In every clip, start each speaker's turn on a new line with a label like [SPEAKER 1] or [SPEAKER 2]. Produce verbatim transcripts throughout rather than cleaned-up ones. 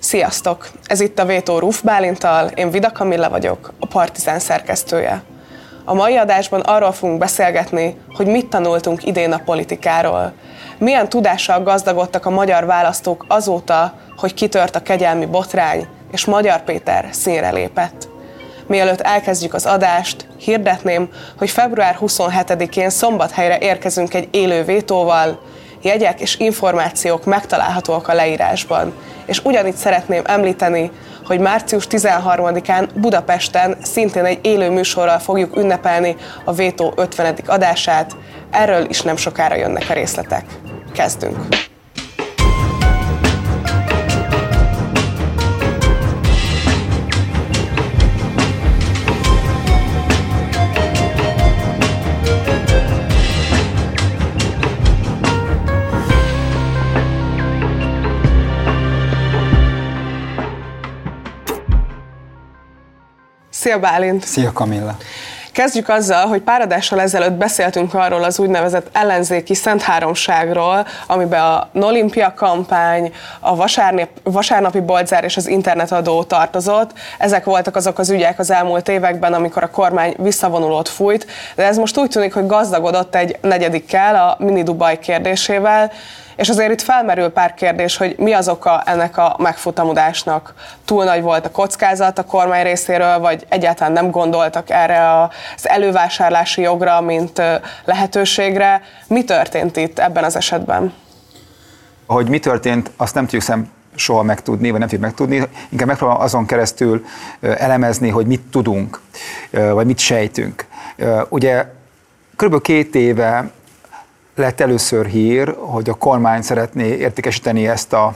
[SPEAKER 1] Sziasztok! Ez itt a Vétó Ruf Bálinttal, én Vida Kamilla vagyok, a Partizán szerkesztője. A mai adásban arról fogunk beszélgetni, hogy mit tanultunk idén a politikáról. Milyen tudással gazdagodtak a magyar választók azóta, hogy kitört a kegyelmi botrány, és Magyar Péter színre lépett. Mielőtt elkezdjük az adást, hirdetném, hogy február huszonhetedikén Szombathelyre érkezünk egy élő vétóval. Jegyek és információk megtalálhatóak a leírásban. És ugyanígy szeretném említeni, hogy március tizenharmadikán Budapesten szintén egy élő műsorral fogjuk ünnepelni a Vétó ötvenedik adását. Erről is nem sokára jönnek a részletek. Kezdünk! Szia Bálint!
[SPEAKER 2] Szia Kamilla!
[SPEAKER 1] Kezdjük azzal, hogy pár adással ezelőtt beszéltünk arról az úgynevezett ellenzéki Szentháromságról, amiben a Nolimpia kampány, a vasárnap, vasárnapi boltzár és az internetadó tartozott. Ezek voltak azok az ügyek az elmúlt években, amikor a kormány visszavonulót fújt, de ez most úgy tűnik, hogy gazdagodott egy negyedikkel, a Mini Dubaj kérdésével, és azért itt felmerül pár kérdés, hogy mi az oka ennek a megfutamodásnak. Túl nagy volt a kockázat a kormány részéről, vagy egyáltalán nem gondoltak erre az elővásárlási jogra, mint lehetőségre. Mi történt itt ebben az esetben?
[SPEAKER 2] Hogy mi történt, azt nem tudjuk szem soha megtudni, vagy nem tudjuk megtudni. Inkább megpróbálom azon keresztül elemezni, hogy mit tudunk, vagy mit sejtünk. Ugye kb. két éve lett először hír, hogy a kormány szeretné értékesíteni ezt a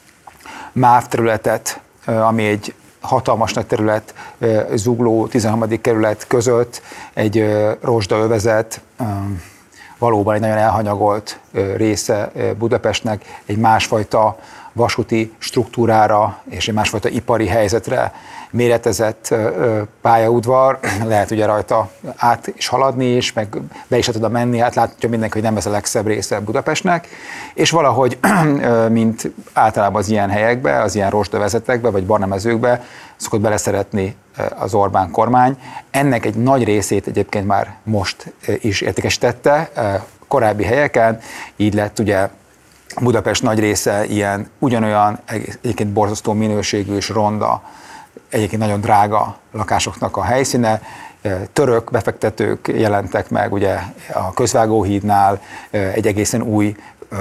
[SPEAKER 2] MÁV területet, ami egy hatalmas nagy terület, Zugló tizenharmadik kerület között, egy rozsdaövezet, valóban egy nagyon elhanyagolt része Budapestnek, egy másfajta vasúti struktúrára és egy másfajta ipari helyzetre méretezett pályaudvar, lehet ugye rajta át is haladni, és meg be is tudod menni, hát látja mindenki, hogy nem ez a legszebb része Budapestnek, és valahogy, mint általában az ilyen helyekbe, az ilyen rozsdavezetekbe, vagy barnamezőkbe szokott beleszeretni az Orbán kormány. Ennek egy nagy részét egyébként már most is értékesítette korábbi helyeken, így lett ugye Budapest nagy része ilyen ugyanolyan, egyébként borzasztó minőségű és ronda, egyébként nagyon drága lakásoknak a helyszíne. Török befektetők jelentek meg ugye a Közvágóhídnál, egy egészen új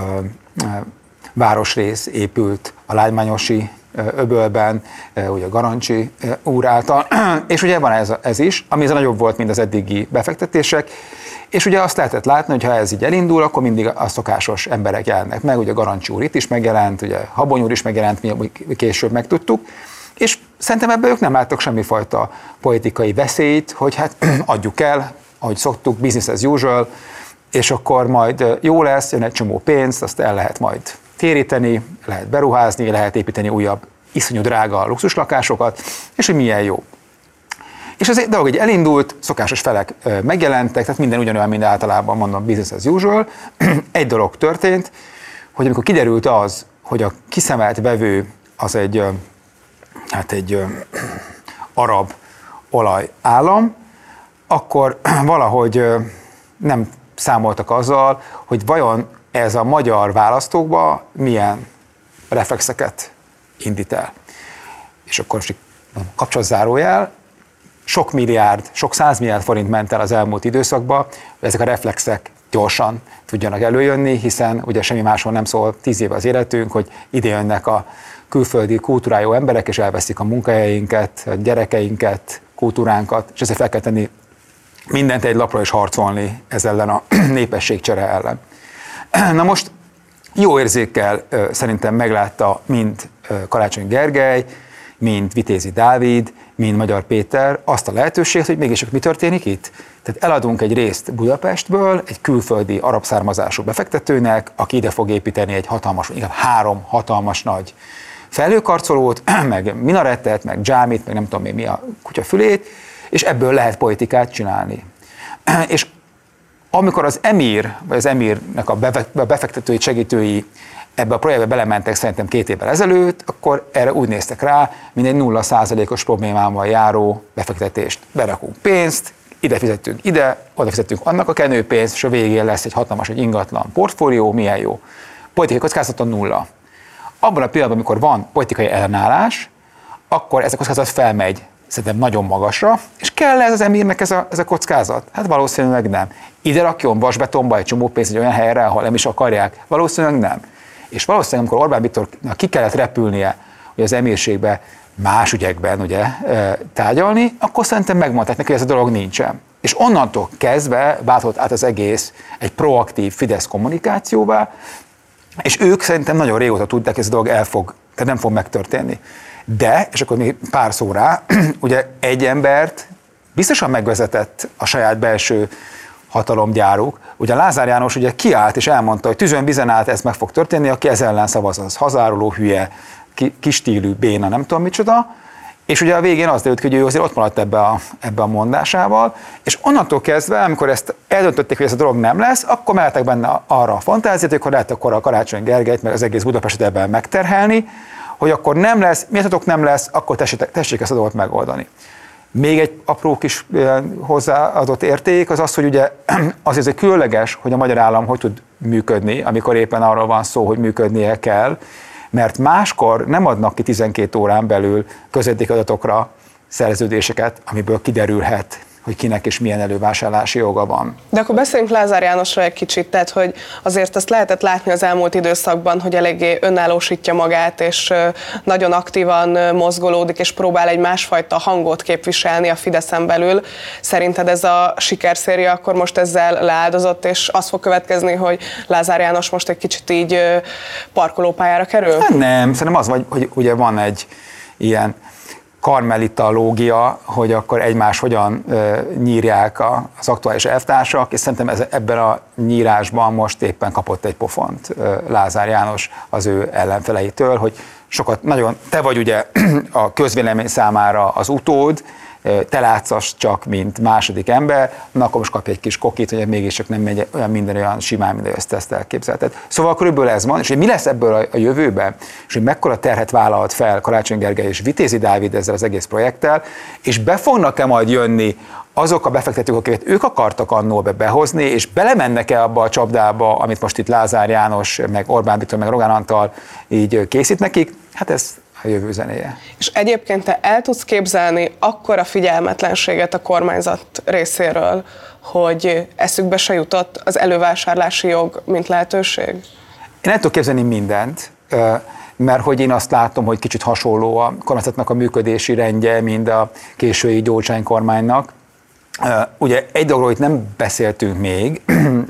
[SPEAKER 2] városrész épült a Lágymányosi öbölben, ugye a Garancsi úr által, és ugye van ez, ez is, ami ez a nagyobb volt, mint az eddigi befektetések, és ugye azt lehetett látni, hogy ha ez így elindul, akkor mindig a szokásos emberek jelennek meg, ugye Garancsi úr itt is megjelent, ugye Habony úr is megjelent, mi később megtudtuk, és szerintem ebből ők nem láttak semmifajta politikai veszélyt, hogy hát adjuk el, ahogy szoktuk, business as usual, és akkor majd jó lesz, jön egy csomó pénzt, azt el lehet majd téríteni, lehet beruházni, lehet építeni újabb, iszonyú drága luxuslakásokat, és hogy milyen jó. És az dolog így elindult, szokásos felek megjelentek, tehát minden ugyanolyan, mint általában mondom, business as usual. Egy dolog történt, hogy amikor kiderült az, hogy a kiszemelt vevő az egy, hát egy arab olajállam, akkor valahogy nem számoltak azzal, hogy vajon ez a magyar választókba milyen reflexeket indít el. És akkor most kapcsolatzárójel, sok milliárd, sok százmilliárd forint ment el az elmúlt időszakban, hogy ezek a reflexek gyorsan tudjanak előjönni, hiszen ugye semmi máshol nem szól tíz éve az életünk, hogy ide jönnek a külföldi kultúrájú emberek, és elveszik a munkahelyeinket, a gyerekeinket, kultúránkat, és ezért fel kell tenni mindent egy lapra és harcolni ez ellen a népességcsere ellen. Na most jó érzékkel szerintem meglátta mind Karácsony Gergely, mind Vitézi Dávid, mind Magyar Péter azt a lehetőséget, hogy mégis mi történik itt. Tehát eladunk egy részt Budapestből egy külföldi arab származású befektetőnek, aki ide fog építeni egy hatalmas, inkább három hatalmas nagy felhőkarcolót, meg minarettet, meg dzsámit, meg nem tudom még mi a kutyafülét, és ebből lehet politikát csinálni. És amikor az emír, vagy az emírnek a befektetői, segítői ebbe a projektbe belementek szerintem két évvel ezelőtt, akkor erre úgy néztek rá, mint egy nulla százalékos problémával járó befektetést. Berakunk pénzt, ide fizettünk ide, oda fizettünk annak a kenőpénzt, és a végén lesz egy hatalmas, egy ingatlan portfólió, milyen jó. Politikai kockázata nulla. Abban a pillanatban, amikor van politikai ellenállás, akkor ez a kockázat felmegy szerintem nagyon magasra, és kell ez az emírnek ez a, ez a kockázat? Hát valószínűleg nem. Ide rakjon vasbetonba egy csomó pénzt egy olyan helyre, ahol nem is akarják? Valószínűleg nem. És valószínűleg, amikor Orbán Viktornak ki kellett repülnie hogy az emírségbe más ügyekben ugye, tárgyalni, akkor szerintem megmondták neki, hogy ez a dolog nincsen. És onnantól kezdve váltott át az egész egy proaktív Fidesz kommunikációvá, és ők szerintem nagyon régóta tudták, hogy ez a dolog el fog, tehát nem fog megtörténni. De, és akkor még pár szó rá, ugye egy embert biztosan megvezetett a saját belső hatalomgyáruk. Ugye Lázár János ugye kiállt és elmondta, hogy tűzön vizen át ez meg fog történni, aki ez ellen szavaz, az hazáruló, hülye, kistílű, béna, nem tudom micsoda. És ugye a végén az derült ki, hogy ő azért ott maradt ebbe a, ebbe a mondásával, és onnantól kezdve, amikor ezt eldöntötték, hogy ez a dolog nem lesz, akkor mehettek benne arra a fantáziát, hogy akkor lehet akkor a Karácsony Gergelyt, meg az egész Budapestet ebben megterhelni, hogy akkor nem lesz, miattatok nem lesz, akkor tessék, tessék ezt a dolgot megoldani. Még egy apró kis hozzáadott érték az az, hogy ugye azért egy különleges, hogy a magyar állam hogy tud működni, amikor éppen arról van szó, hogy működnie kell, mert máskor nem adnak ki tizenkét órán belül közvetítési adatokra szerződéseket, amiből kiderülhet, hogy kinek és milyen elővásárlási joga van.
[SPEAKER 1] De akkor beszéljünk Lázár Jánosra egy kicsit, tehát hogy azért azt lehetett látni az elmúlt időszakban, hogy eléggé önállósítja magát, és nagyon aktívan mozgolódik, és próbál egy másfajta hangot képviselni a Fideszen belül. Szerinted ez a sikerszéria akkor most ezzel leáldozott, és az fog következni, hogy Lázár János most egy kicsit így parkolópályára kerül?
[SPEAKER 2] Hát nem, szerintem az, hogy, hogy ugye van egy ilyen karmelita lógia, hogy akkor egymás hogyan e, nyírják a, az aktuális elvtársak, és szerintem ez, ebben a nyírásban most éppen kapott egy pofont e, Lázár János az ő ellenfeleitől, hogy sokat, nagyon, te vagy ugye a közvélemény számára az utód, te látszas csak, mint második ember, na akkor most kapj egy kis kokit, hogy mégis csak nem megy olyan minden olyan simán, mint ezt, ezt elképzelted. Szóval körülbelül ez van, és hogy mi lesz ebből a, a jövőben, és hogy mekkora terhet vállalt fel Karácsony Gergely és Vitézi Dávid ezzel az egész projekttel, és be fognak-e majd jönni azok a befektetők, akiket ők akartak annól be behozni, és belemennek-e abba a csapdába, amit most itt Lázár János, meg Orbán Viktor, meg Rogán Antal így készít nekik, hát ez a jövő zenéje.
[SPEAKER 1] És egyébként te el tudsz képzelni akkora figyelmetlenséget a kormányzat részéről, hogy eszükbe se jutott az elővásárlási jog, mint lehetőség?
[SPEAKER 2] Én el tudok képzelni mindent, mert hogy én azt látom, hogy kicsit hasonló a kormányzatnak a működési rendje, mint a késői Gyurcsány kormánynak. Ugye egy dologról itt nem beszéltünk még,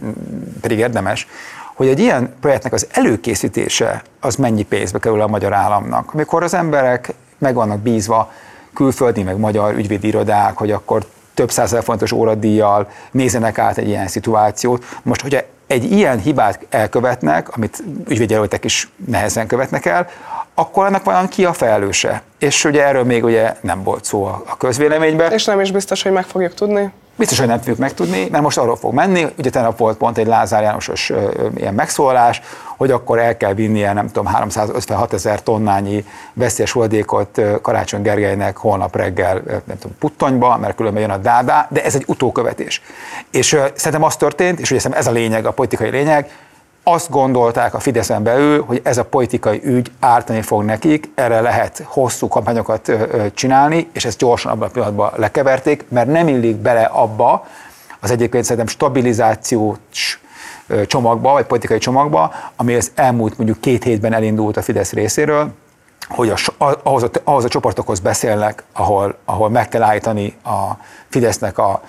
[SPEAKER 2] pedig érdemes, hogy egy ilyen projektnek az előkészítése az mennyi pénzbe kerül a magyar államnak. Amikor az emberek meg vannak bízva külföldi, meg magyar ügyvédi irodák, hogy akkor több százezer forintos óradíjjal nézzenek át egy ilyen szituációt. Most, hogyha egy ilyen hibát elkövetnek, amit ügyvédjelöltek is nehezen követnek el, akkor annak vajon ki a felelőse? És ugye erről még ugye nem volt szó a közvéleményben.
[SPEAKER 1] És nem is biztos, hogy meg fogjuk tudni.
[SPEAKER 2] Biztos, hogy nem fogjuk megtudni, mert most arról fog menni, ugye tegnap volt pont egy Lázár Jánosos ö, ilyen megszólás, hogy akkor el kell vinnie, nem tudom, háromszázötvenhat ezer tonnányi veszélyes hulladékot Karácsony Gergelynek holnap reggel, nem tudom, Puttonyba, mert különben jön a dádá, de ez egy utókövetés. És ö, szerintem az történt, és ugye ez a lényeg, a politikai lényeg, azt gondolták a Fideszen belül, hogy ez a politikai ügy ártani fog nekik, erre lehet hosszú kampányokat csinálni, és ezt gyorsan abban a pillanatban lekeverték, mert nem illik bele abba az egyébként szerintem stabilizációs csomagba, vagy politikai csomagba, ami az elmúlt mondjuk két hétben elindult a Fidesz részéről, hogy a, ahhoz, a, ahhoz a csoportokhoz beszélnek, ahol, ahol meg kell állítani a Fidesznek a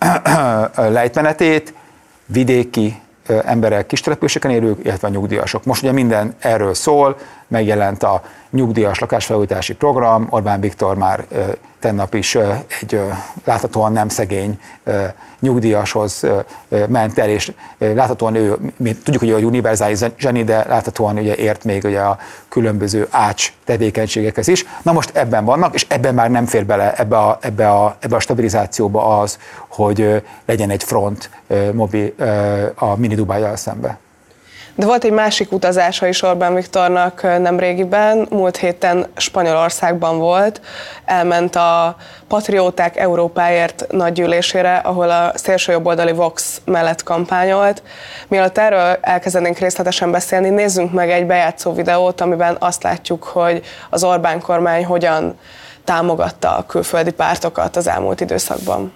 [SPEAKER 2] lejtmenetét, vidéki emberek, kis településeken élők, illetve a nyugdíjasok. Most ugye minden erről szól, megjelent a nyugdíjas lakásfelújítási program, Orbán Viktor már tegnap is egy láthatóan nem szegény nyugdíjashoz ment el, és láthatóan ő, mi tudjuk, hogy ő a univerzális zseni, de láthatóan ugye ért még ugye a különböző ács tevékenységekhez is. Na most ebben vannak, és ebben már nem fér bele ebbe a, ebbe a, ebbe a stabilizációba az, hogy legyen egy front mobil a mini Dubájjal szembe.
[SPEAKER 1] De volt egy másik utazása is Orbán Viktornak nemrégiben, múlt héten Spanyolországban volt, elment a Patrióták Európáért nagygyűlésére, ahol a szélsőjobboldali Vox mellett kampányolt. Mielőtt erről elkezdenénk részletesen beszélni, nézzünk meg egy bejátszó videót, amiben azt látjuk, hogy az Orbán kormány hogyan támogatta a külföldi pártokat az elmúlt időszakban.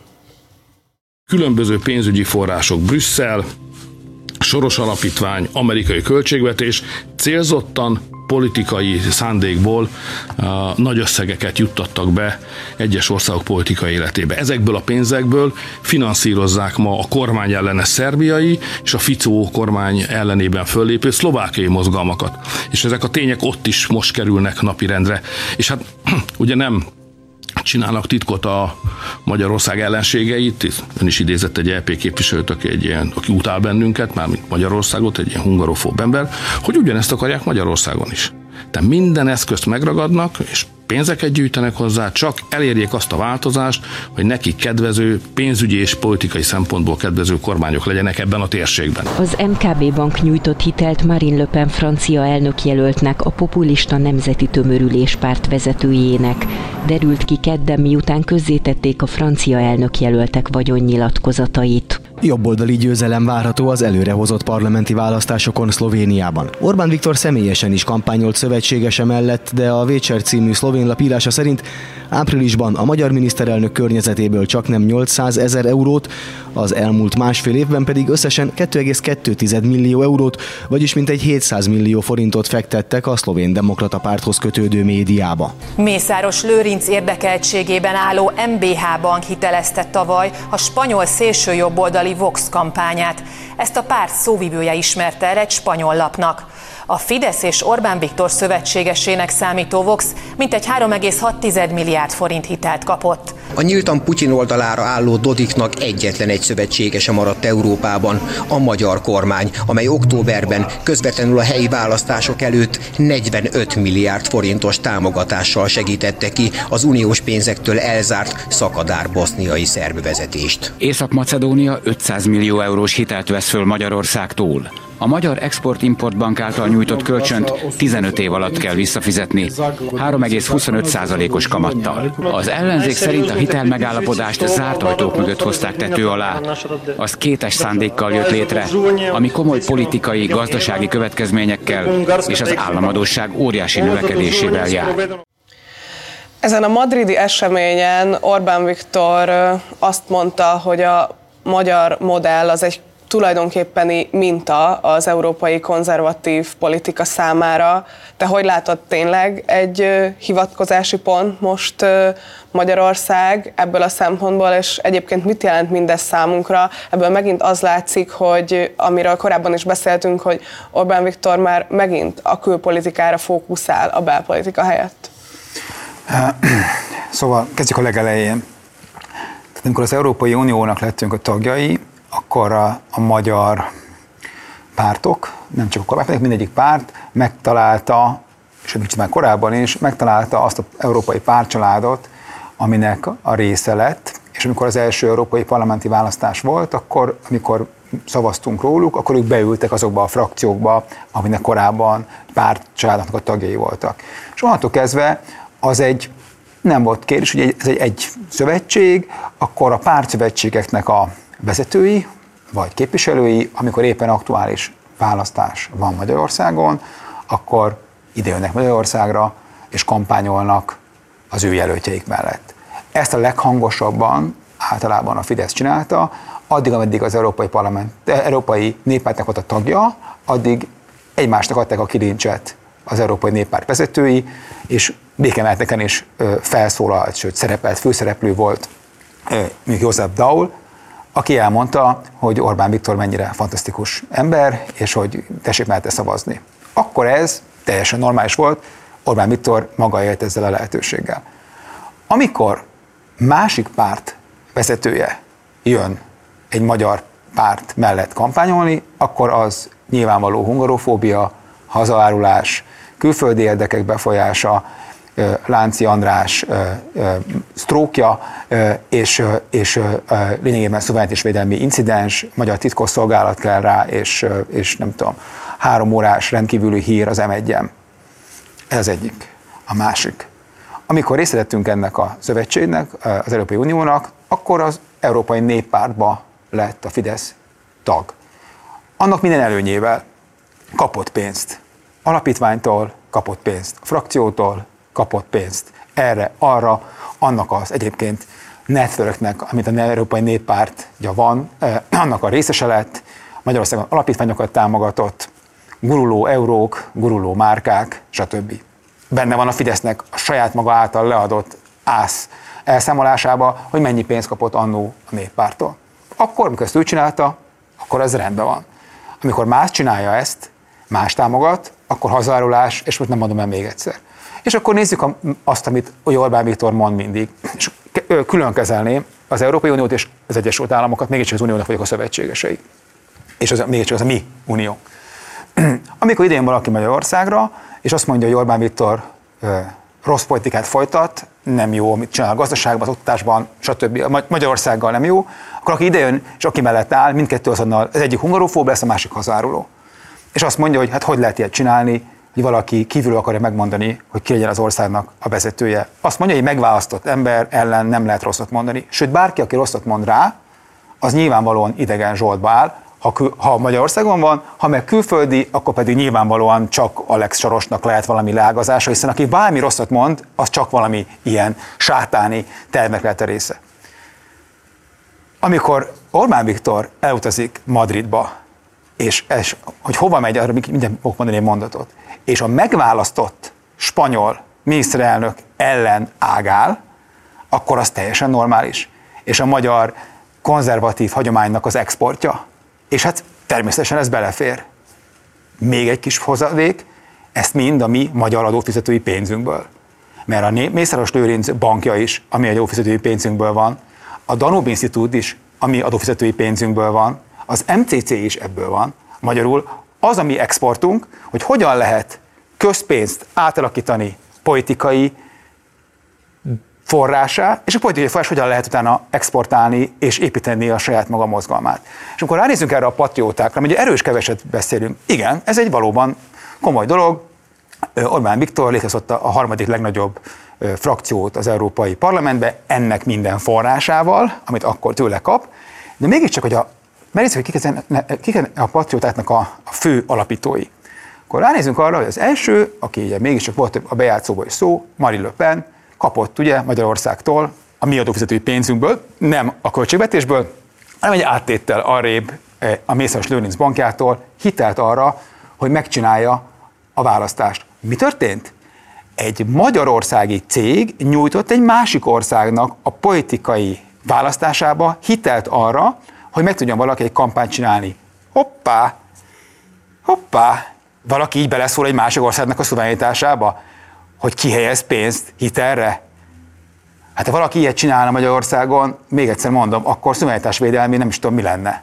[SPEAKER 3] Különböző pénzügyi források, Brüsszel, Soros Alapítvány, amerikai költségvetés célzottan politikai szándékból uh, nagy összegeket juttattak be egyes országok politikai életébe. Ezekből a pénzekből finanszírozzák ma a kormány ellenes szerbiai és a Ficó kormány ellenében föllépő szlovákiai mozgalmakat. És ezek a tények ott is most kerülnek napirendre. És hát ugye nem csinálnak titkot a Magyarország ellenségeit. Ön is idézett egy é pé képviselőt, aki, egy ilyen, aki utál bennünket, mármint Magyarországot, egy ilyen hungarofób ember, hogy ugyanezt akarják Magyarországon is. Tehát minden eszközt megragadnak, és pénzeket gyűjtenek hozzá, csak elérjék azt a változást, hogy nekik kedvező, pénzügyi és politikai szempontból kedvező kormányok legyenek ebben a térségben.
[SPEAKER 4] Az em ká bé Bank nyújtott hitelt Marine Le Pen francia elnökjelöltnek, a populista Nemzeti Tömörülés párt vezetőjének. Derült ki kedden, miután közzétették a francia elnökjelöltek vagyonnyilatkozatait.
[SPEAKER 5] Jobboldali győzelem várható az előrehozott parlamenti választásokon Szlovéniában. Orbán Viktor személyesen is kampányolt szövetségese mellett, de a Vécser című szlovén lap írása szerint áprilisban a magyar miniszterelnök környezetéből csaknem nyolcszázezer eurót, az elmúlt másfél évben pedig összesen két egész kettő millió eurót, vagyis mintegy hétszáz millió forintot fektettek a Szlovén Demokrata Párthoz kötődő médiába.
[SPEAKER 6] Mészáros Lőrinc érdekeltségében álló em bé há Bank hitelezte tavaly a spanyol szélsőjobboldali Vox kampányát. Ezt a párt szóvivője ismerte el egy spanyol lapnak. A Fidesz és Orbán Viktor szövetségesének számító Vox mintegy három egész hat milliárd forint hitelt kapott.
[SPEAKER 7] A nyíltan Putyin oldalára álló Dodiknak egyetlen egy szövetségese maradt Európában, a magyar kormány, amely októberben közvetlenül a helyi választások előtt negyvenöt milliárd forintos támogatással segítette ki az uniós pénzektől elzárt szakadár-boszniai szerb vezetést.
[SPEAKER 8] Észak-Macedónia ötszáz millió eurós hitelt vesz föl Magyarországtól. A Magyar Export-Import Bank által nyújtott kölcsönt tizenöt év alatt kell visszafizetni, három egész huszonöt százalékos kamattal. Az ellenzék szerint a hitelmegállapodást zárt ajtók mögött hozták tető alá. Az kétes szándékkal jött létre, ami komoly politikai, gazdasági következményekkel és az államadósság óriási növekedésével jár.
[SPEAKER 1] Ezen a madridi eseményen Orbán Viktor azt mondta, hogy a magyar modell az egy tulajdonképpeni minta az európai konzervatív politika számára. Te hogy látod, tényleg egy hivatkozási pont most Magyarország ebből a szempontból, és egyébként mit jelent mindez számunkra? Ebből megint az látszik, hogy amiről korábban is beszéltünk, hogy Orbán Viktor már megint a külpolitikára fókuszál a belpolitika helyett.
[SPEAKER 2] Szóval kezdjük a legelején. Tehát amikor az Európai Uniónak lettünk a tagjai, akkor a, a magyar pártok, nem csak a kormány, mindegyik párt megtalálta, és egy már korábban is, megtalálta azt az európai pártcsaládot, aminek a része lett, és amikor az első európai parlamenti választás volt, akkor, amikor szavaztunk róluk, akkor ők beültek azokba a frakciókba, aminek korábban pártcsaládnak a tagjai voltak. És onnantól kezdve az egy, nem volt kérdés, hogy ez egy, egy szövetség, akkor a pártszövetségeknek a vezetői, vagy képviselői, amikor éppen aktuális választás van Magyarországon, akkor idejönnek Magyarországra, és kampányolnak az ő jelöltjeik mellett. Ezt a leghangosabban általában a Fidesz csinálta, addig, ameddig az Európai Parlament, Európai Néppártnak volt a tagja, addig egymásnak adták a kilincset az Európai Néppárt vezetői, és békemelteken is felszólalt, sőt szerepelt, főszereplő volt még Josep Daul, aki elmondta, hogy Orbán Viktor mennyire fantasztikus ember, és hogy tessék mellette szavazni. Akkor ez teljesen normális volt, Orbán Viktor maga élt ezzel a lehetőséggel. Amikor másik párt vezetője jön egy magyar párt mellett kampányolni, akkor az nyilvánvaló hungarofóbia, hazaárulás, külföldi érdekek befolyása, Lánci András sztrókja, és, és lényegében szuverenitásvédelmi incidens, magyar titkosszolgálat kell rá, és, és nem tudom, három órás rendkívüli hír az em egyen. Ez az egyik. A másik. Amikor részt vettünk ennek a szövetségnek, az Európai Uniónak, akkor az Európai Néppártba lett a Fidesz tag. Annak minden előnyével kapott pénzt. Alapítványtól kapott pénzt, a frakciótól kapott pénzt. Erre, arra, annak az egyébként networknek, amit az Európai Néppártja van, eh, annak a részese lett, Magyarországon alapítványokat támogatott, guruló eurók, guruló márkák, stb. Benne van a Fidesznek a saját maga által leadott ász elszámolásába, hogy mennyi pénzt kapott annó a Néppártól. Akkor, amikor ezt ő csinálta, akkor ez rendben van. Amikor más csinálja ezt, más támogat, akkor hazárulás, és most nem mondom el még egyszer. És akkor nézzük azt, amit Orbán Viktor mond mindig, és külön kezelném az Európai Uniót és az Egyesült Államokat, mégiscsak az Uniónak vagyok a szövetségesei. És az, mégiscsak az a mi unió. Amikor idén valaki Magyarországra, és azt mondja, hogy Orbán Viktor ö, rossz politikát folytat, nem jó, amit csinál a gazdaságban, az oktatásban, stb. Magyarországgal nem jó, akkor aki idejön, és aki mellett áll, mindkettő azonnal, az egyik hungarofób lesz, a másik hazáruló. És azt mondja, hogy hát hogy lehet ilyet csinálni, hogy valaki kívülről akarja megmondani, hogy ki legyen az országnak a vezetője. Azt mondja, hogy megválasztott ember ellen nem lehet rosszat mondani. Sőt, bárki, aki rosszat mond rá, az nyilvánvalóan idegen zsoltba áll, ha, kül, ha Magyarországon van, ha meg külföldi, akkor pedig nyilvánvalóan csak Alex Sorosnak lehet valami leágazása, hiszen aki bármi rosszat mond, az csak valami ilyen sátáni tervnek lehet a része. Amikor Orbán Viktor elutazik Madridba, és ez, hogy hova megy, arra mindjárt fogok mondani egy mondatot, és a megválasztott spanyol miniszterelnök ellen ágál, akkor az teljesen normális. És a magyar konzervatív hagyománynak az exportja. És hát természetesen ez belefér. Még egy kis hozadék, ezt mind a mi magyar adófizetői pénzünkből. Mert a Mészáros Lőrinc bankja is, ami adófizetői pénzünkből van, a Danube Institute is, ami adófizetői pénzünkből van, az em cé cé is ebből van. Magyarul az a mi exportunk, hogy hogyan lehet közpénzt átalakítani politikai forrásá, és a politikai forrás hogyan lehet utána exportálni és építeni a saját maga mozgalmát. És amikor ránézzünk erre a patriótákra, ugye erről is keveset beszélünk, igen, ez egy valóban komoly dolog. Orbán Viktor létrehozott a harmadik legnagyobb frakciót az Európai Parlamentbe, ennek minden forrásával, amit akkor tőle kap, de mégiscsak, hogy a megnézzük, hogy kik a patriótáknak a, a fő alapítói. Akkor ránézzünk arra, hogy az első, aki ugye mégiscsak volt a bejátszóból is szó, Marine Le Pen, kapott ugye Magyarországtól a mi adófizetői pénzünkből, nem a költségvetésből, hanem egy áttéttel arrébb a Mészáros Lőrinc bankjától hitelt arra, hogy megcsinálja a választást. Mi történt? Egy magyarországi cég nyújtott egy másik országnak a politikai választásába hitelt arra, hogy meg tudjon valaki egy kampányt csinálni. Hoppá, hoppá, valaki így beleszól egy másik országnak a szuverenitásába, hogy kihelyez pénzt hitelre. Hát ha valaki ilyet csinálna Magyarországon, még egyszer mondom, akkor szuverenitásvédelmi nem is tudom, mi lenne.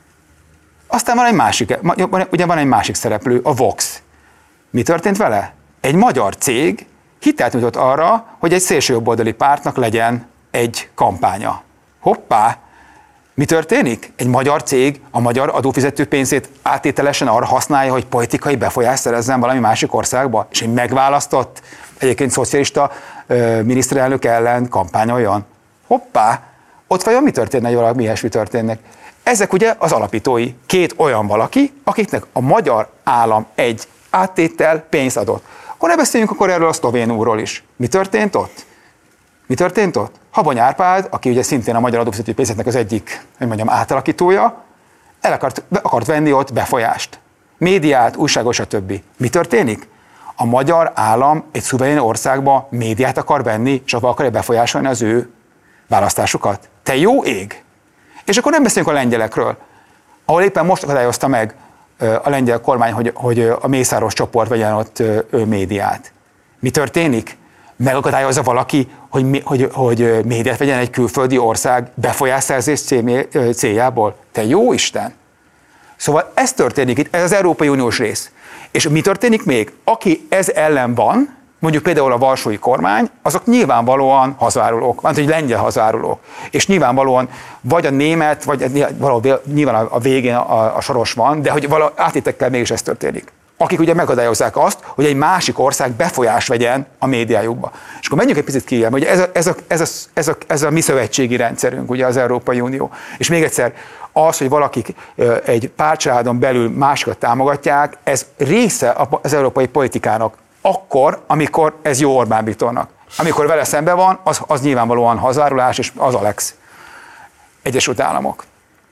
[SPEAKER 2] Aztán van egy másik, ugye van egy másik szereplő, a Vox. Mi történt vele? Egy magyar cég hitelt nyújtott arra, hogy egy szélsőjobboldali pártnak legyen egy kampánya. Hoppá! Mi történik? Egy magyar cég a magyar adófizető pénzét áttételesen arra használja, hogy politikai befolyást szerezzen valami másik országba, és egy megválasztott, egyébként szocialista ö, miniszterelnök ellen kampányoljon. Hoppá! Ott vajon mi történne, hogy valami ilyesmi történnek? Ezek ugye az alapítói, két olyan valaki, akiknek a magyar állam egy áttétel pénzt adott. Akkor ne beszéljünk akkor erről a szlovén úrról is. Mi történt ott? Mi történt ott? Habony Árpád, aki ugye szintén a magyar adófizetői pénzeknek az egyik, hogy mondjam, átalakítója, el akart, akart venni ott befolyást. Médiát, újságos, stb. Mi történik? A magyar állam egy szuverén országba médiát akar venni, és abba akarja befolyásolni az ő választásukat. Te jó ég! És akkor nem beszélünk a lengyelekről, ahol éppen most akadályozta meg a lengyel kormány, hogy, hogy a Mészáros csoport vegyen ott médiát. Mi történik? Megakadályozza valaki, hogy, hogy, hogy médiát vegyen egy külföldi ország befolyásszerzés céljából? Te jó Isten! Szóval ez történik itt, ez az Európai Uniós rész. És mi történik még? Aki ez ellen van, mondjuk például a varsói kormány, azok nyilvánvalóan hazárulók, mert hogy lengyel hazárulók. És nyilvánvalóan vagy a német, vagy valahol nyilván a végén a, a soros van, de hogy valahogy átétekkel mégis ez történik. Akik ugye megadályozzák azt, hogy egy másik ország befolyás vegyen a médiájukba. És akkor menjünk egy picit kijebb, hogy ez a, ez, a, ez, a, ez, a, ez a mi szövetségi rendszerünk, ugye az Európai Unió. És még egyszer, az, hogy valakik egy pártcsaládon belül másikat támogatják, ez része az európai politikának akkor, amikor ez jó Orbán Viktornak. Amikor vele szemben van, az, az nyilvánvalóan hazárulás, és az Alex. Egyesült Államok.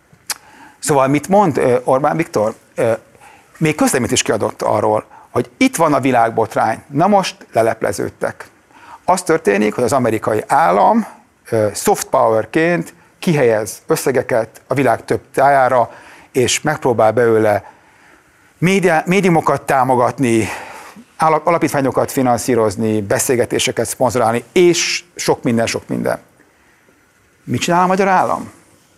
[SPEAKER 2] Szóval mit mond Orbán Viktor? Még közleményt is kiadott arról, hogy itt van a világbotrány, na most lelepleződtek. Az történik, hogy az amerikai állam soft powerként kihelyez összegeket a világ több tájára, és megpróbál belőle média, médiumokat támogatni, alapítványokat finanszírozni, beszélgetéseket szponzorálni, és sok minden, sok minden. Mit csinál a magyar állam?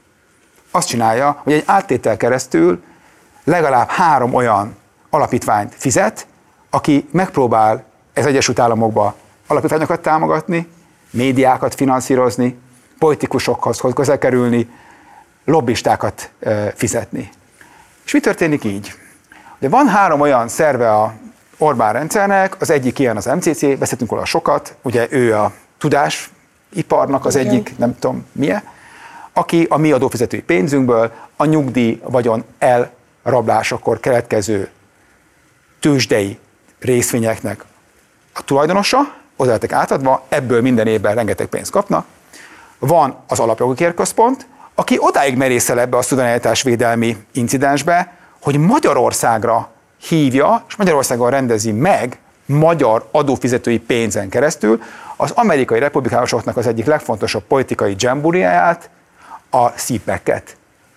[SPEAKER 2] Azt csinálja, hogy egy áttétel keresztül legalább három olyan alapítványt fizet, aki megpróbál az Egyesült Államokba alapítványokat támogatni, médiákat finanszírozni, politikusokhoz közel kerülni, lobbistákat fizetni. És mi történik így? De van három olyan szerve a Orbán rendszernek, az egyik ilyen az em cé cé, beszéltünk róla sokat, ugye ő a tudásiparnak az egyik, nem tudom milyen, aki a mi adófizetői pénzünkből a nyugdíj vagyon elrablásakor keletkező tőzsdei részvényeknek a tulajdonosa, oda lettek átadva, ebből minden évben rengeteg pénzt kapnak. Van az Alapjogokért Központ, aki odáig merészel ebbe a szuverenitásvédelmi incidensbe, hogy Magyarországra hívja, és Magyarországon rendezi meg magyar adófizetői pénzen keresztül az amerikai republikánusoknak az egyik legfontosabb politikai dzsamburiáját, a szípeket.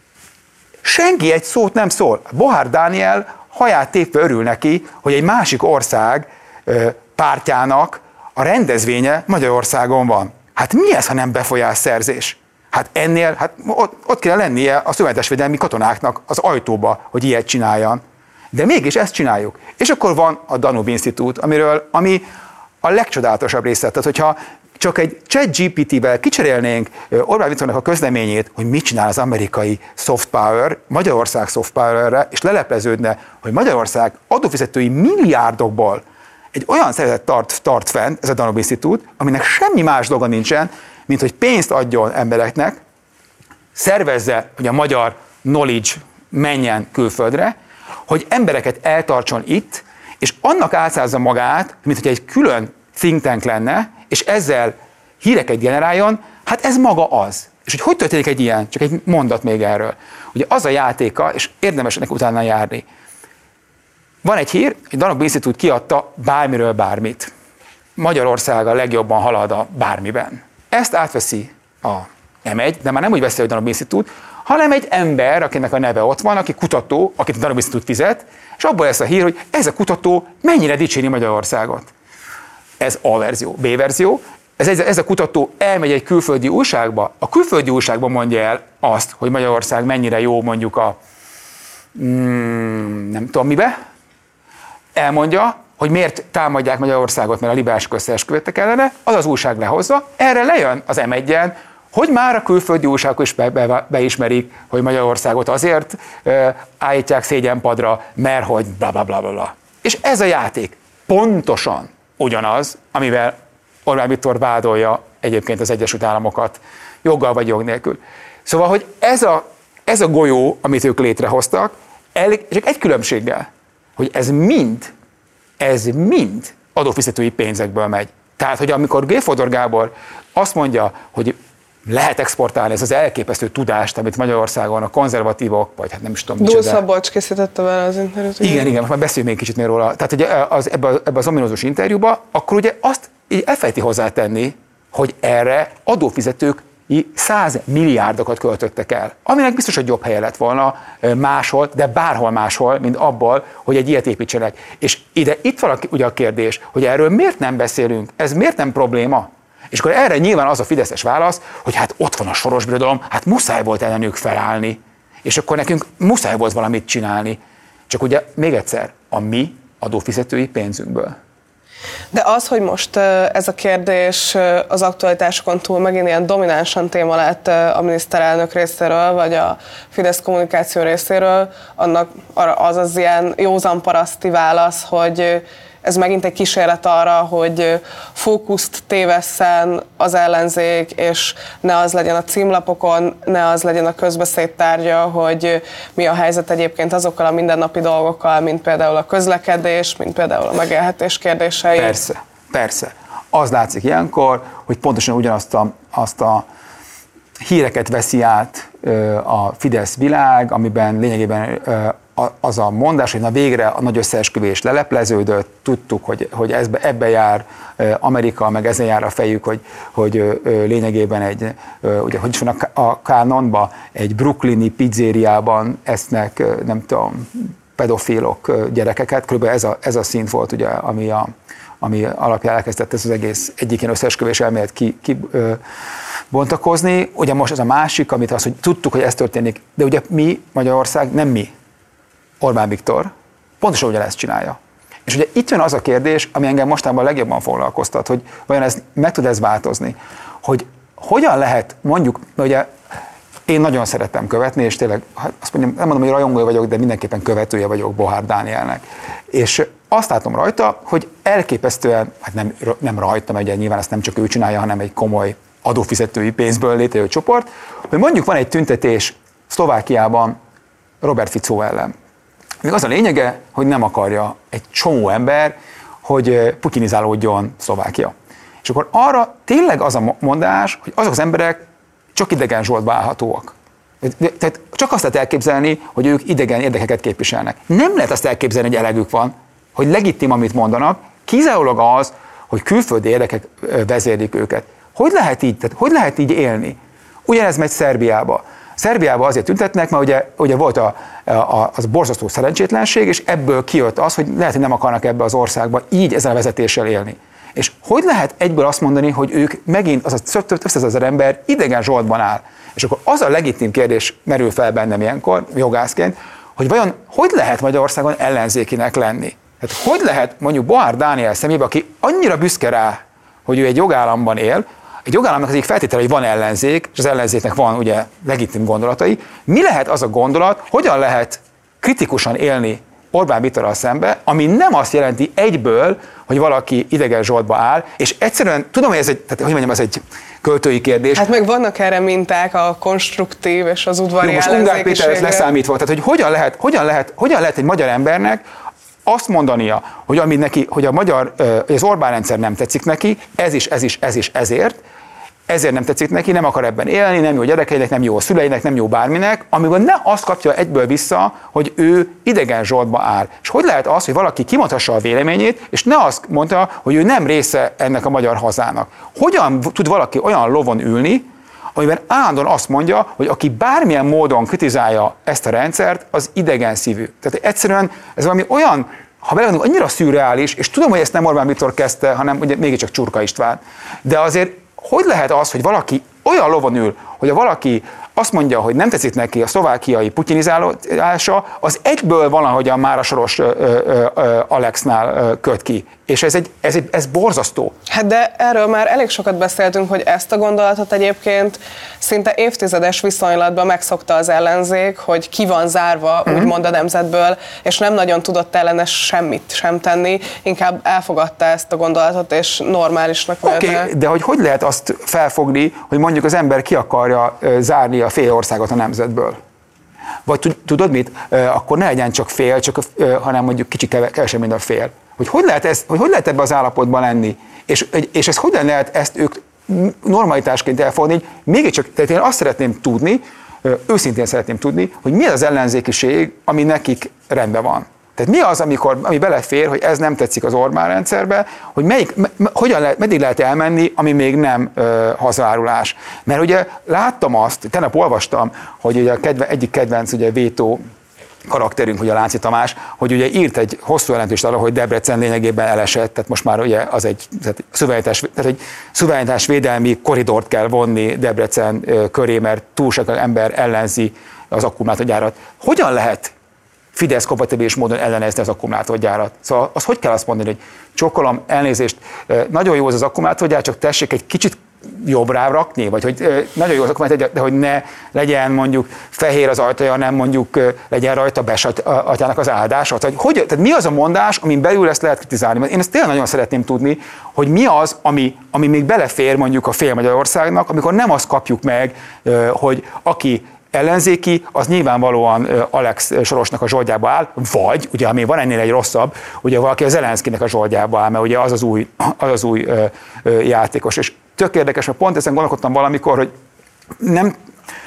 [SPEAKER 2] Senki egy szót nem szól. Bohár Dániel haját tépve örül neki, hogy egy másik ország pártjának a rendezvénye Magyarországon van. Hát mi ez, ha nem befolyásszerzés? Hát ennél, hát ott, ott kéne lennie a szövetségesvédelmi katonáknak az ajtóba, hogy ilyet csináljan. De mégis ezt csináljuk. És akkor van a Danube Institute, amiről, ami a legcsodálatosabb része. Tehát, hogyha csak egy ChatGPT-vel kicserélnénk Orbán Viktornak a közleményét, hogy mit csinál az amerikai soft power, Magyarország soft power-re, és lelepleződne, hogy Magyarország adófizetői milliárdokból egy olyan szervezet tart, tart fenn, ez a Danube Institute, aminek semmi más dolga nincsen, mint hogy pénzt adjon embereknek, szervezze, hogy a magyar knowledge menjen külföldre, hogy embereket eltartson itt, és annak álcázza magát, mint hogy egy külön think tank lenne, és ezzel híreket generáljon, hát ez maga az. És hogy hogy történik egy ilyen, csak egy mondat még erről. Ugye az a játéka, és érdemes ennek utána járni. Van egy hír, egy Danube Institute kiadta bármiről bármit. Magyarország a legjobban halad a bármiben. Ezt átveszi a em egy, de már nem úgy veszi, hogy Danube Institute, hanem egy ember, akinek a neve ott van, aki kutató, akit a Danube Institute fizet, és abból lesz a hír, hogy ez a kutató mennyire dicséri Magyarországot. Ez A verzió. B verzió, ez, ez a kutató elmegy egy külföldi újságba, a külföldi újságban mondja el azt, hogy Magyarország mennyire jó mondjuk a mm, nem tudom mibe, elmondja, hogy miért támadják Magyarországot, mert a liberálisok összeesküvettek ellene, az az újság lehozza, erre lejön az em egyen, hogy már a külföldi újságok is be, be, beismerik, hogy Magyarországot azért e, állítják szégyenpadra, mert hogy bla bla bla bla. És ez a játék pontosan ugyanaz, amivel Orbán Viktor vádolja egyébként az Egyesült Államokat, joggal vagy jog nélkül. Szóval, hogy ez a, ez a golyó, amit ők létrehoztak, el, csak egy különbséggel, hogy ez mind, ez mind adófizetői pénzekből megy. Tehát, hogy amikor G. Fodor Gábor azt mondja, hogy lehet exportálni ez az elképesztő tudást, amit Magyarországon a konzervatívok, vagy hát nem is tudom micsoda.
[SPEAKER 1] Dúl Szabolcs készítette vele az interjút.
[SPEAKER 2] Igen, igen, most már beszéljünk még kicsit még róla. Tehát ugye az, ebbe, ebbe az ominózus interjúba, akkor ugye azt így elfelejti hozzátenni, hogy erre adófizetők száz milliárdokat költöttek el. Aminek biztos, hogy jobb helye lett volna máshol, de bárhol máshol, mint abból, hogy egy ilyet építsenek. És ide itt van ugye a kérdés, hogy erről miért nem beszélünk, ez miért nem probléma? És akkor erre nyilván az a fideszes válasz, hogy hát ott van a Soros Birodalom, hát muszáj volt ellenük felállni. És akkor nekünk muszáj volt valamit csinálni. Csak ugye még egyszer, a mi adófizetői pénzünkből.
[SPEAKER 1] De az, hogy most ez a kérdés az aktualitásokon túl megint ilyen dominánsan téma lett a miniszterelnök részéről, vagy a Fidesz kommunikáció részéről, annak az az ilyen józan paraszti válasz, hogy ez megint egy kísérlet arra, hogy fókuszt tévesszen az ellenzék, és ne az legyen a címlapokon, ne az legyen a közbeszéd tárgya, hogy mi a helyzet egyébként azokkal a mindennapi dolgokkal, mint például a közlekedés, mint például a megélhetés kérdései.
[SPEAKER 2] Persze, persze. Az látszik ilyenkor, hogy pontosan ugyanazt a, azt a híreket veszi át a Fidesz világ, amiben lényegében az a mondás, hogy na végre a nagy összeesküvés lelepleződött, tudtuk, hogy, hogy ezbe, ebbe jár Amerika, meg ezen jár a fejük, hogy, hogy lényegében egy, ugye, hogy is van a, a Kánonban, egy brooklyni pizzériában esznek, nem tudom, pedofilok gyerekeket, kb. ez a, ez a szint volt, ugye, ami, a, ami alapján elkezdett ez az egész egyik ilyen összeesküvés elmélet ki, ki ö, bontakozni. Ugye most ez a másik, amit az, hogy tudtuk, hogy ez történik, de ugye mi, Magyarország, nem mi, Orbán Viktor pontosan ugyanezt csinálja. És ugye itt jön az a kérdés, ami engem mostában legjobban foglalkoztat, hogy vajon ez meg tud ez változni, hogy hogyan lehet mondjuk, mert ugye én nagyon szeretem követni, és tényleg azt mondjam, nem mondom, hogy rajongója vagyok, de mindenképpen követője vagyok Bohár Dánielnek. És azt látom rajta, hogy elképesztően, hát nem, nem rajta, mert ugye nyilván ezt nem csak ő csinálja, hanem egy komoly adófizetői pénzből létrejövő csoport, hogy mondjuk van egy tüntetés Szlovákiában Robert Fico ellen. Még az a lényege, hogy nem akarja egy csomó ember, hogy putinizálódjon Szlovákia. És akkor arra tényleg az a mondás, hogy azok az emberek csak idegen zsoldba állhatóak. Tehát csak azt lehet elképzelni, hogy ők idegen érdekeket képviselnek. Nem lehet azt elképzelni, hogy elegük van, hogy legitim, amit mondanak, kizárólag az, hogy külföldi érdekek vezérlik őket. Hogy lehet így, tehát hogy lehet így élni? Ugyanez megy Szerbiába. Szerbiában azért tüntetnek, mert ugye, ugye volt a, a, az borzasztó szerencsétlenség, és ebből kijött az, hogy lehet, hogy nem akarnak ebbe az országba így ezzel a vezetéssel élni. És hogy lehet egyből azt mondani, hogy ők megint, az a több százezer ember idegen zsoldban áll? És akkor az a legitim kérdés merül fel bennem ilyenkor, jogászként, hogy vajon hogy lehet Magyarországon ellenzékinek lenni? Hát hogy lehet mondjuk Bohár Dániel szemébe, aki annyira büszke rá, hogy ő egy jogállamban él, egy jogállamnak az egyik feltétele, hogy van ellenzék, és az ellenzéknek van ugye legitim gondolatai. Mi lehet az a gondolat, hogyan lehet kritikusan élni Orbán Viktorral szembe, ami nem azt jelenti egyből, hogy valaki idegen zsoldba áll, és egyszerűen, tudom, hogy ez egy, tehát, hogy mondjam, ez egy költői kérdés.
[SPEAKER 1] Hát meg vannak erre minták, a konstruktív és az udvari
[SPEAKER 2] ellenzékisége. Most Ungár Péter ezt leszámítva, tehát hogy hogyan lehet, hogyan lehet, hogyan lehet egy magyar embernek azt mondania, hogy, ami neki, hogy a magyar, hogy az Orbán rendszer nem tetszik neki, ez is, ez is, ez is, ezért, ezért nem tetszik neki, nem akar ebben élni, nem jó a gyerekeinek, nem jó a szüleinek, nem jó bárminek, amikor ne azt kapja egyből vissza, hogy ő idegen zsoldba áll. És hogy lehet az, hogy valaki kimondhassa a véleményét, és ne azt mondta, hogy ő nem része ennek a magyar hazának. Hogyan tud valaki olyan lovon ülni, amiben állandóan azt mondja, hogy aki bármilyen módon kritizálja ezt a rendszert, az idegen szívű. Tehát egyszerűen ez valami olyan, ha belegondolunk, annyira szürreális, és tudom, hogy ezt nem Orbán Viktor kezdte, hanem ugye mégiscsak Csurka István. De azért hogy lehet az, hogy valaki olyan lovon ül, hogy ha valaki azt mondja, hogy nem tetszik neki a szlovákiai putinizálása, az egyből valahogyan Mára Soros ö, ö, ö, Alexnál ö, köt ki. És ez, egy, ez, egy, ez borzasztó.
[SPEAKER 1] Hát de erről már elég sokat beszéltünk, hogy ezt a gondolatot egyébként szinte évtizedes viszonylatban megszokta az ellenzék, hogy ki van zárva, mm-hmm. úgymond a nemzetből, és nem nagyon tudott ellenes semmit sem tenni, inkább elfogadta ezt a gondolatot, és normálisnak
[SPEAKER 2] Oké, okay, de hogy hogy lehet azt felfogni, hogy mondjuk az ember ki akarja zárni a fél országot a nemzetből? Vagy tudod mit? Akkor ne legyen csak fél, csak, hanem mondjuk kicsi kevesebb, mint a fél. Hogy hogy lehet, ez, hogy hogy lehet ebbe az állapotban lenni? És, és ez hogyan lehet ezt ők normalitásként elfogadni? Mégiscsak, tehát én azt szeretném tudni, őszintén szeretném tudni, hogy mi az az ellenzékiség, ami nekik rendben van. Tehát mi az, amikor, ami belefér, hogy ez nem tetszik az Orbán rendszerbe, hogy melyik, hogyan lehet, meddig lehet elmenni, ami még nem ö, hazárulás. Mert ugye láttam azt, tegnap olvastam, hogy ugye a kedve, egyik kedvenc ugye vétó karakterünk, ugye a Lánci Tamás, hogy ugye írt egy hosszú jelentést arra, hogy Debrecen lényegében elesett, tehát most már ugye az egy szuverenitás, tehát egy szuverenitásvédelmi korridort kell vonni Debrecen köré, mert túl sok ember ellenzi az akkumulátorgyárat. Hogyan lehet Fidesz kompatibilis módon ellenezni az akkumulátorgyárat. Szóval az hogy kell azt mondani, hogy csókolom, elnézést, nagyon jó az az akkumulátorgyár, csak tessék egy kicsit jobbra rakni, vagy hogy nagyon jó az akkumulátorgyár, de hogy ne legyen mondjuk fehér az ajtaja, nem mondjuk legyen rajta Bes atyának az áldása. Tehát, hogy, tehát mi az a mondás, amin belül ezt lehet kritizálni? Mert én ezt tényleg nagyon szeretném tudni, hogy mi az, ami, ami még belefér mondjuk a fél Magyarországnak, amikor nem azt kapjuk meg, hogy aki ellenzéki, az nyilvánvalóan Alex Sorosnak a zsoldjába áll, vagy, ugye ami van ennél egy rosszabb, ugye valaki a Zelenszkinek a zsoldjába áll, mert ugye az az új, az az új ö, ö, játékos. És tök érdekes, mert pont ezen gondolkodtam valamikor, hogy nem,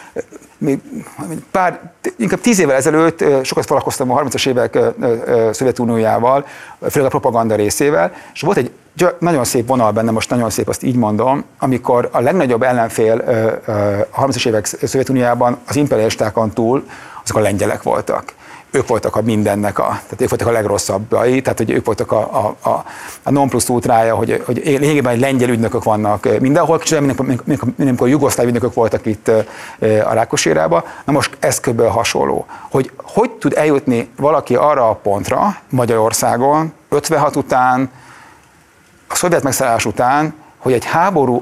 [SPEAKER 2] még pár, inkább tíz évvel ezelőtt sokat foglalkoztam a harmincas évek Szovjetuniójával, főleg a propaganda részével, és volt egy nagyon szép vonal benne, most nagyon szép, azt így mondom, amikor a legnagyobb ellenfél a harmincas évek Szovjetuniójában az imperialistákon túl azok a lengyelek voltak. Ők voltak a mindennek, a, tehát ők voltak a legrosszabbai, tehát hogy ők voltak a, a, a, a non plus ultrája, hogy, hogy lényegében egy lengyel ügynökök vannak mindenhol, kicsit amikor jugoszláv ügynökök voltak itt a Rákosérában. Na most ez kb. Hasonló. Hogy hogy tud eljutni valaki arra a pontra Magyarországon ötvenhat után, a szovjet megszállás után, hogy egy háború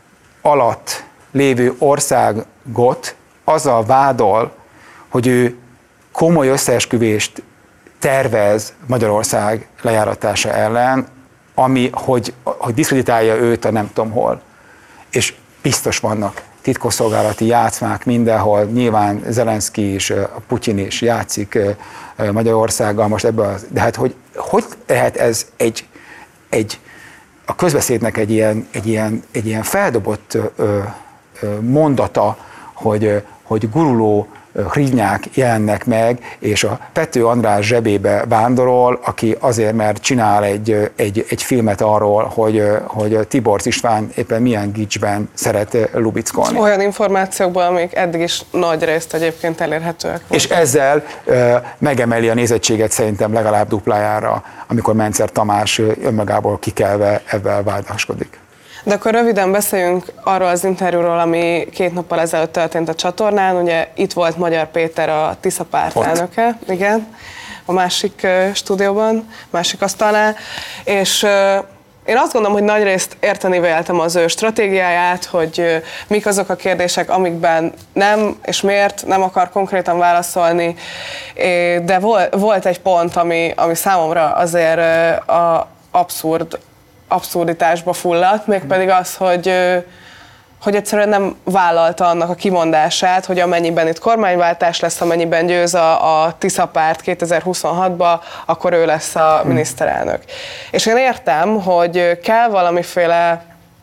[SPEAKER 2] alatt lévő országot azzal vádol, hogy ő komoly összeesküvést tervez Magyarország lejáratása ellen, ami, hogy, hogy diszkreditálja őt a nem tudom hol. És biztos vannak titkosszolgálati játszmák mindenhol, nyilván Zelenszky is, a Putyin is játszik Magyarországgal most ebben, de hát hogy, hogy lehet ez egy, egy a közbeszédnek egy ilyen, egy ilyen, egy ilyen feldobott ö, ö, mondata, hogy, hogy guruló hrivnyák jelennek meg, és a Pető András zsebébe vándorol, aki azért, mert csinál egy, egy, egy filmet arról, hogy, hogy Tiborcs István éppen milyen gicsben szeret lubickolni.
[SPEAKER 1] Olyan információkból, amik eddig is nagy részt egyébként elérhetőek.
[SPEAKER 2] És ezzel uh, megemeli a nézettséget szerintem legalább duplájára, amikor Mencer Tamás önmagából kikelve ebben vádaskodik.
[SPEAKER 1] De akkor röviden beszéljünk arról az interjúról, ami két nappal ezelőtt történt a csatornán. Ugye itt volt Magyar Péter, a Tisza párt elnöke, igen, a másik uh, stúdióban, másik asztalnál, és uh, én azt gondolom, hogy nagyrészt érteni véltem az ő stratégiáját, hogy uh, mik azok a kérdések, amikben nem, és miért nem akar konkrétan válaszolni, de vol, volt egy pont, ami, ami számomra azért uh, a abszurd, abszurditásba fulladt, mégpedig az, hogy, hogy egyszerűen nem vállalta annak a kimondását, hogy amennyiben itt kormányváltás lesz, amennyiben győz a, a Tisza párt kétezer-huszonhatban, akkor ő lesz a miniszterelnök. És én értem, hogy kell valamiféle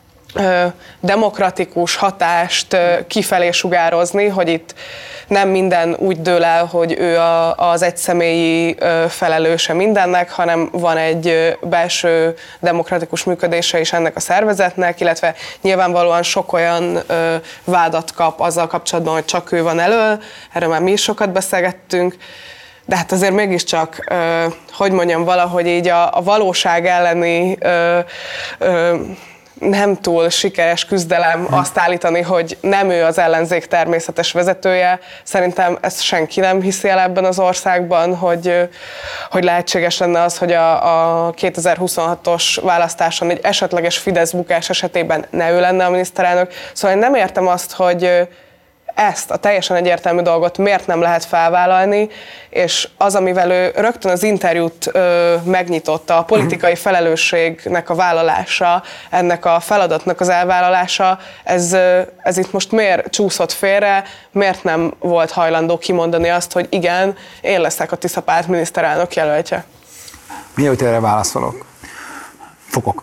[SPEAKER 1] demokratikus hatást kifelé sugározni, hogy itt nem minden úgy dől el, hogy ő a, az egyszemélyi felelőse mindennek, hanem van egy belső demokratikus működése is ennek a szervezetnek, illetve nyilvánvalóan sok olyan vádat kap azzal kapcsolatban, hogy csak ő van elől, erről már mi is sokat beszélgettünk, de hát azért mégiscsak, hogy mondjam, valahogy így a, a valóság elleni nem túl sikeres küzdelem azt állítani, hogy nem ő az ellenzék természetes vezetője. Szerintem ezt senki nem hiszi el ebben az országban, hogy, hogy lehetséges lenne az, hogy a, a kétezer-huszonhatos választáson egy esetleges Fidesz bukás esetében ne ő lenne a miniszterelnök. Szóval én nem értem azt, hogy ezt a teljesen egyértelmű dolgot miért nem lehet felvállalni, és az, amivel ő rögtön az interjút ö, megnyitotta, a politikai felelősségnek a vállalása, ennek a feladatnak az elvállalása, ez, ö, ez itt most miért csúszott félre, miért nem volt hajlandó kimondani azt, hogy igen, én leszek a Tisza párt miniszterelnök jelöltje?
[SPEAKER 2] Mielőtt erre válaszolok, fogok.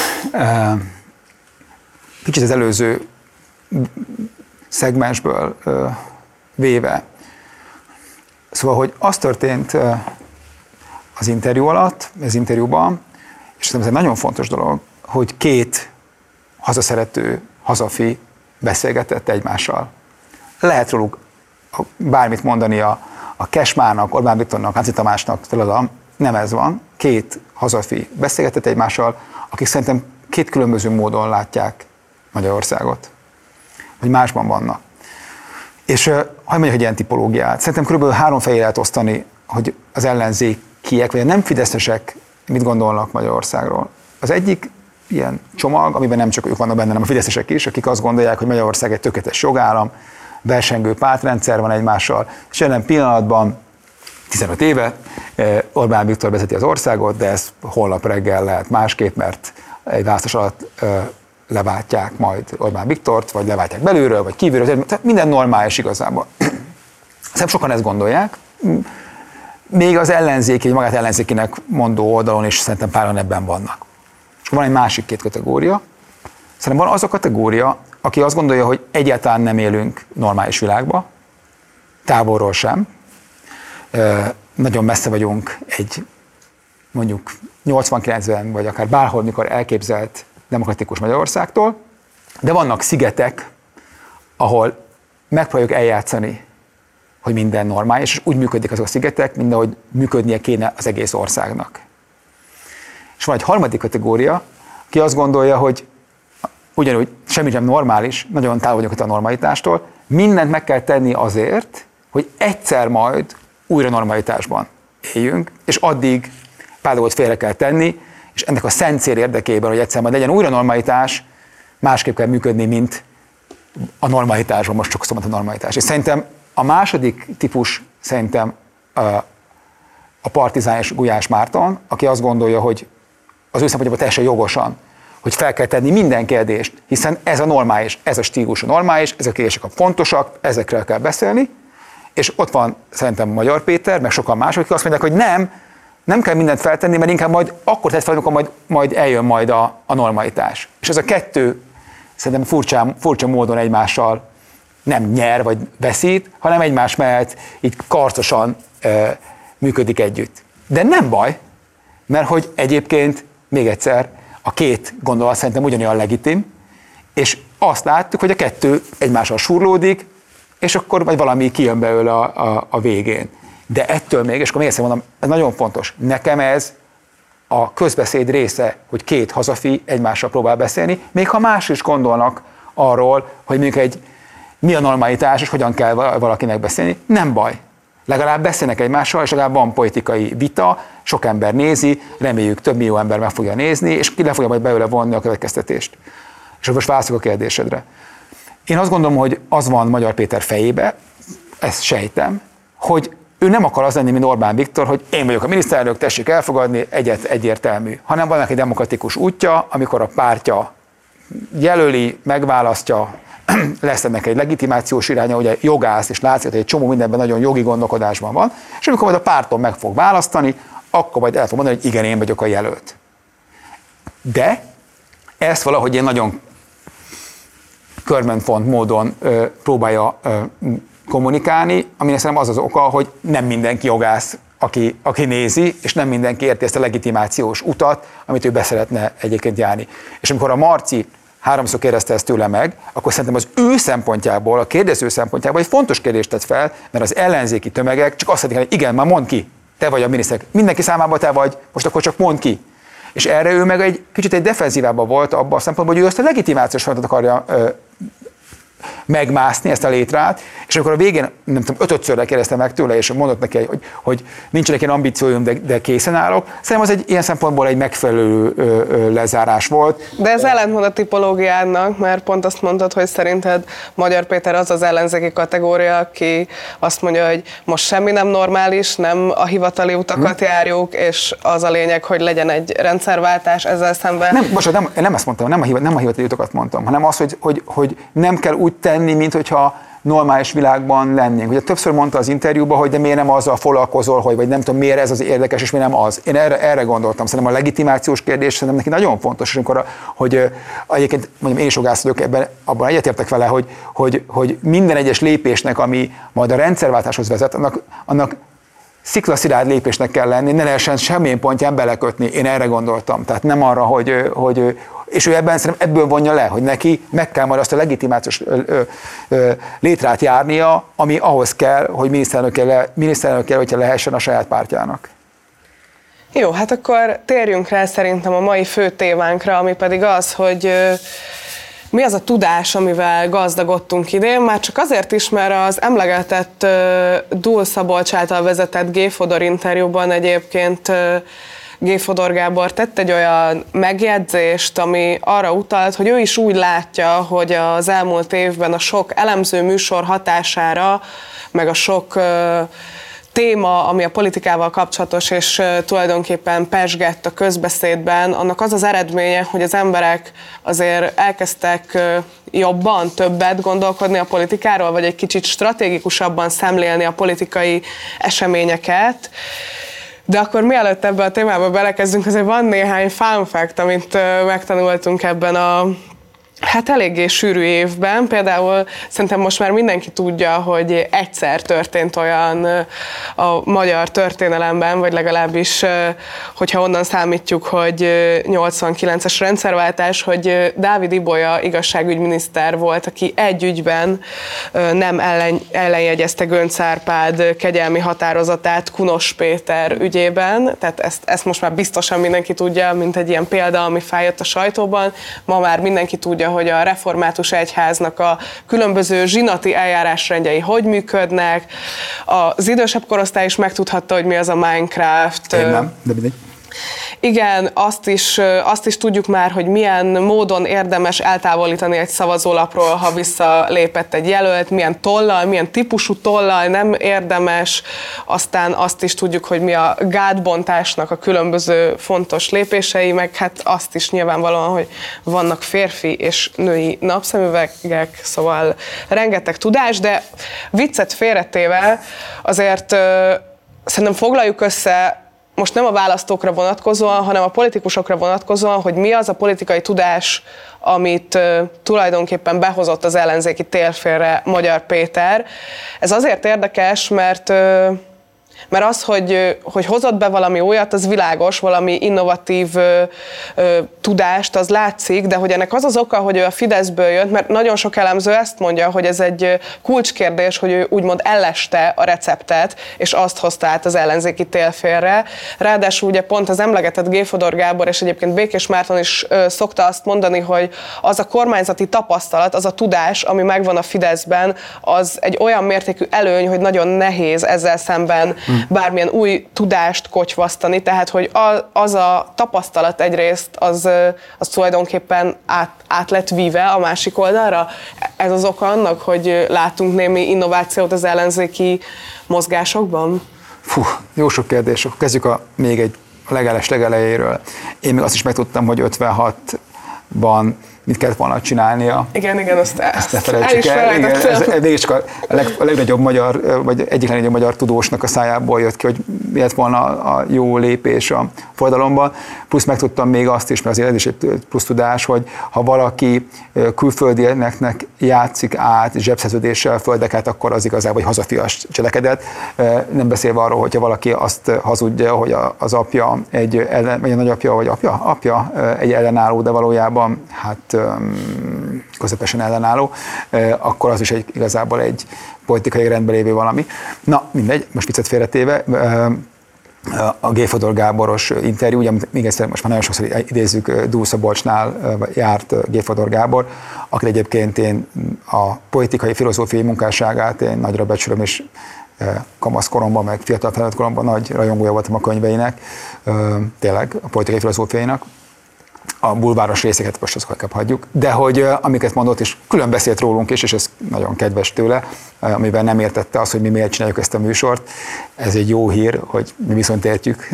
[SPEAKER 2] Kicsit az előző szegmensből ö, véve. Szóval, hogy az történt ö, az interjú alatt, az interjúban, és ez egy nagyon fontos dolog, hogy két hazaszerető hazafi beszélgetett egymással. Lehet róluk bármit mondani a, a Kesmának, Orbán Viktornak, Házi Tamásnak, tudom, nem ez van. Két hazafi beszélgetett egymással, akik szerintem két különböző módon látják Magyarországot. Hogy másban vannak. És uh, hogy mondjak egy ilyen tipológiát. Szerintem körülbelül három felé lehet osztani hogy az ellenzékiek, vagy a nem fideszesek mit gondolnak Magyarországról. Az egyik ilyen csomag, amiben nem csak ők vannak benne, hanem a fideszesek is, akik azt gondolják, hogy Magyarország egy tökéletes jogállam, versengő pártrendszer van egymással, és jelen pillanatban tizenöt éve Orbán Viktor vezeti az országot, de ez holnap reggel lehet másképp, mert egy választás alatt leváltják majd Orbán Viktort, vagy leváltják belülről, vagy kívülről, tehát minden normális igazából. Szerintem sokan ezt gondolják, még az ellenzéki, magát ellenzékinek mondó oldalon is szerintem páran ebben vannak. És van egy másik két kategória. Szerintem van az a kategória, aki azt gondolja, hogy egyáltalán nem élünk normális világba, távolról sem. Nagyon messze vagyunk egy mondjuk nyolcvankilencben, vagy akár bárhol, mikor elképzelt demokratikus Magyarországtól, de vannak szigetek, ahol megpróbáljuk eljátszani, hogy minden normális, és úgy működik azok a szigetek, mint ahogy működnie kéne az egész országnak. És van egy harmadik kategória, aki azt gondolja, hogy ugyanúgy semmi sem normális, nagyon távol vagyunk a normalitástól, mindent meg kell tenni azért, hogy egyszer majd újra normalitásban éljünk, és addig pár dolgot félre kell tenni, és ennek a szent cél érdekében, hogy egyszer majd legyen újra normalitás, másképp kell működni, mint a normalitásban, most csak szóval a normalitás. És szerintem a második típus szerintem a Partizán és Gulyás Márton, aki azt gondolja, hogy az ő szempontjából teljesen jogosan, hogy fel kell tenni minden kérdést, hiszen ez a normális, ez a stílus a normális, ezek a kérdések a fontosak, ezekről kell beszélni, és ott van szerintem Magyar Péter, meg sokan mások, akik azt mondják, hogy nem, nem kell mindent feltenni, mert inkább majd akkor tett fel, amikor majd, majd eljön majd a, a normalitás. És ez a kettő szerintem furcsa, furcsa módon egymással nem nyer vagy veszít, hanem egymás mellett így karcosan e, működik együtt. De nem baj, mert hogy egyébként még egyszer a két gondolat szerintem ugyanolyan legitim, és azt láttuk, hogy a kettő egymással surlódik, és akkor vagy valami kijön belőle a, a, a végén. De ettől még, és akkor még egyszer mondom, ez nagyon fontos, nekem ez a közbeszéd része, hogy két hazafi egymással próbál beszélni, még ha más is gondolnak arról, hogy mondjuk egy mi a normalitás, és hogyan kell valakinek beszélni, nem baj. Legalább beszélnek egymással, és legalább van politikai vita, sok ember nézi, reméljük több millió ember meg fogja nézni, és ki le fogja majd belőle vonni a következtetést. És most válaszolok a kérdésedre. Én azt gondolom, hogy az van Magyar Péter fejébe, ezt sejtem, hogy ő nem akar az lenni, mint Orbán Viktor, hogy én vagyok a miniszterelnök, tessék elfogadni, egyet egyértelmű, hanem van egy demokratikus útja, amikor a pártja jelöli, megválasztja, lesz ennek egy legitimációs iránya, ugye jogász, és látszik, hogy egy csomó mindenben nagyon jogi gondolkodásban van, és amikor majd a párton meg fog választani, akkor majd el fog mondani, hogy igen, én vagyok a jelölt. De ezt valahogy én nagyon körmentfont módon ö, próbálja ö, kommunikálni, aminek szerintem az az oka, hogy nem mindenki jogász, aki, aki nézi, és nem mindenki érti ezt a legitimációs utat, amit ő beszeretne egyébként járni. És amikor a Marci háromszor kérdezte ezt tőle meg, akkor szerintem az ő szempontjából, a kérdező szempontjából egy fontos kérdést tett fel, mert az ellenzéki tömegek csak azt mondják, hogy igen, már mondd ki, te vagy a miniszter, mindenki számában te vagy, most akkor csak mondd ki. És erre ő meg egy kicsit egy defenzívában volt abban a szempontból, hogy ő azt a legitimációs feladatot akarja ö, megmászni, ezt a létrát, és amikor a végén, nem tudom, ötödszörre kérdezte meg tőle, és mondott neki, hogy, hogy nincsenek ilyen ambícióim, de, de készen állok. Szerintem az egy ilyen szempontból egy megfelelő ö, ö, lezárás volt.
[SPEAKER 1] De ez ellentmond a tipológiának, mert pont azt mondtad, hogy szerinted Magyar Péter az az ellenzéki kategória, aki azt mondja, hogy most semmi nem normális, nem a hivatali utakat hmm. járjuk, és az a lényeg, hogy legyen egy rendszerváltás ezzel szemben. Nem,
[SPEAKER 2] bocsánat, nem, én nem ezt mondtam, nem a, nem a hivatali utakat mondtam, hanem az, hogy, hogy, hogy nem kell úgy tenni, mint hogyha normális világban lennénk. Ugye többször mondta az interjúban, hogy de miért nem azzal foglalkozol, hogy vagy nem tudom, miért ez az érdekes, és miért nem az. Én erre, erre gondoltam. Szerintem a legitimációs kérdés szerintem neki nagyon fontos, és amikor, a, hogy egyébként mondjam, én is jogász vagyok, ebben abban egyetértek vele, hogy, hogy, hogy minden egyes lépésnek, ami majd a rendszerváltáshoz vezet, annak, annak sziklaszilárd lépésnek kell lenni, ne lehessen semmilyen pontján belekötni. Én erre gondoltam. Tehát nem arra, hogy, hogy és ő ebben szerintem ebből vonja le, hogy neki meg kell majd azt a legitimációs ö, ö, ö, létrát járnia, ami ahhoz kell, hogy miniszterelnökkel, hogyha lehessen a saját pártjának.
[SPEAKER 1] Jó, hát akkor térjünk rá szerintem a mai fő témánkra, ami pedig az, hogy ö, mi az a tudás, amivel gazdagodtunk idén, már csak azért is, mert az emlegetett Dúl Szabolcs által vezetett G. Fodor interjúban egyébként G. Fodor Gábor tett egy olyan megjegyzést, ami arra utalt, hogy ő is úgy látja, hogy az elmúlt évben a sok elemző műsor hatására, meg a sok téma, ami a politikával kapcsolatos, és tulajdonképpen pezsgett a közbeszédben, annak az az eredménye, hogy az emberek azért elkezdtek jobban, többet gondolkodni a politikáról, vagy egy kicsit stratégikusabban szemlélni a politikai eseményeket. De akkor mielőtt ebbe a témába belekezdünk, azért van néhány fun fact, amit megtanultunk ebben a hát eléggé sűrű évben. Például szerintem most már mindenki tudja, hogy egyszer történt olyan a magyar történelemben, vagy legalábbis, hogyha onnan számítjuk, hogy nyolcvankilences rendszerváltás, hogy Dávid Ibolya igazságügyminiszter volt, aki egy ügyben nem ellen, ellenjegyezte Göncz Árpád kegyelmi határozatát Kunos Péter ügyében. Tehát ezt, ezt most már biztosan mindenki tudja, mint egy ilyen példa, ami feljött a sajtóban. Ma már mindenki tudja, hogy a református egyháznak a különböző zsinati eljárásrendjei hogy működnek. Az idősebb korosztály is megtudhatta, hogy mi az a Minecraft.
[SPEAKER 2] Én nem, de mindegy.
[SPEAKER 1] Igen, azt is, azt is tudjuk már, hogy milyen módon érdemes eltávolítani egy szavazólapról, ha visszalépett egy jelölt, milyen tollal, milyen típusú tollal nem érdemes. Aztán azt is tudjuk, hogy mi a gátbontásnak a különböző fontos lépései, meg hát azt is nyilvánvalóan, hogy vannak férfi és női napszemüvegek, szóval rengeteg tudás, de viccet félretéve azért szerintem foglaljuk össze most nem a választókra vonatkozóan, hanem a politikusokra vonatkozóan, hogy mi az a politikai tudás, amit uh, tulajdonképpen behozott az ellenzéki térfélre Magyar Péter. Ez azért érdekes, mert uh, Mert az, hogy, hogy hozott be valami olyat, az világos, valami innovatív ö, ö, tudást, az látszik, de hogy ennek az az oka, hogy ő a Fideszből jött, mert nagyon sok elemző ezt mondja, hogy ez egy kulcskérdés, hogy ő úgymond elleste a receptet, és azt hozta át az ellenzéki térfélre. Ráadásul ugye pont az emlegetett G. Fodor Gábor, és egyébként Békés Márton is ö, szokta azt mondani, hogy az a kormányzati tapasztalat, az a tudás, ami megvan a Fideszben, az egy olyan mértékű előny, hogy nagyon nehéz ezzel szemben bármilyen új tudást kotyvasztani, tehát hogy az a tapasztalat egyrészt az, az tulajdonképpen át, át lett víve a másik oldalra. Ez az oka annak, hogy látunk némi innovációt az ellenzéki mozgásokban?
[SPEAKER 2] Fú, jó sok kérdés. Akkor kezdjük a, még egy legeles legelejéről. Én még azt is megtudtam, hogy ötvenhatban mit kellett volna csinálnia.
[SPEAKER 1] Igen, igen, azt,
[SPEAKER 2] ezt ne felejtsük el. Igen, ez, ez mégiscsak a, leg, a legnagyobb magyar, vagy egyik legnagyobb magyar tudósnak a szájából jött ki, hogy mi lett volna a jó lépés a forradalomban. Plusz megtudtam még azt is, mert azért ez is egy plusz tudás, hogy ha valaki külföldieknek játszik át zsebszerződéssel földeket, akkor az igazából egy hazafias cselekedet. Nem beszélve arról, hogyha valaki azt hazudja, hogy az apja egy, ellen, vagy a nagyapja, vagy apja, apja egy ellenálló, de valójában hát közepesen ellenálló, akkor az is egy, igazából egy politikai rendben lévő valami. Na, mindegy, most viccet félretéve, a G. Fodor Gáboros interjú, ugye még egyszer most már nagyon sokszor idézzük, Dúl Szabolcsnál járt G. Fodor Gábor, akit egyébként én a politikai filozófiai munkásságát én nagyra becsülöm, és kamaszkoromban, meg fiatal felnőtt koromban nagy rajongója voltam a könyveinek, tényleg a politikai filozófiainak. A bulváros részeket most azokat hagyjuk, de hogy amiket mondott, és külön beszélt rólunk is, és ez nagyon kedves tőle, amivel nem értette azt, hogy mi miért csináljuk ezt a műsort. Ez egy jó hír, hogy mi viszont értjük.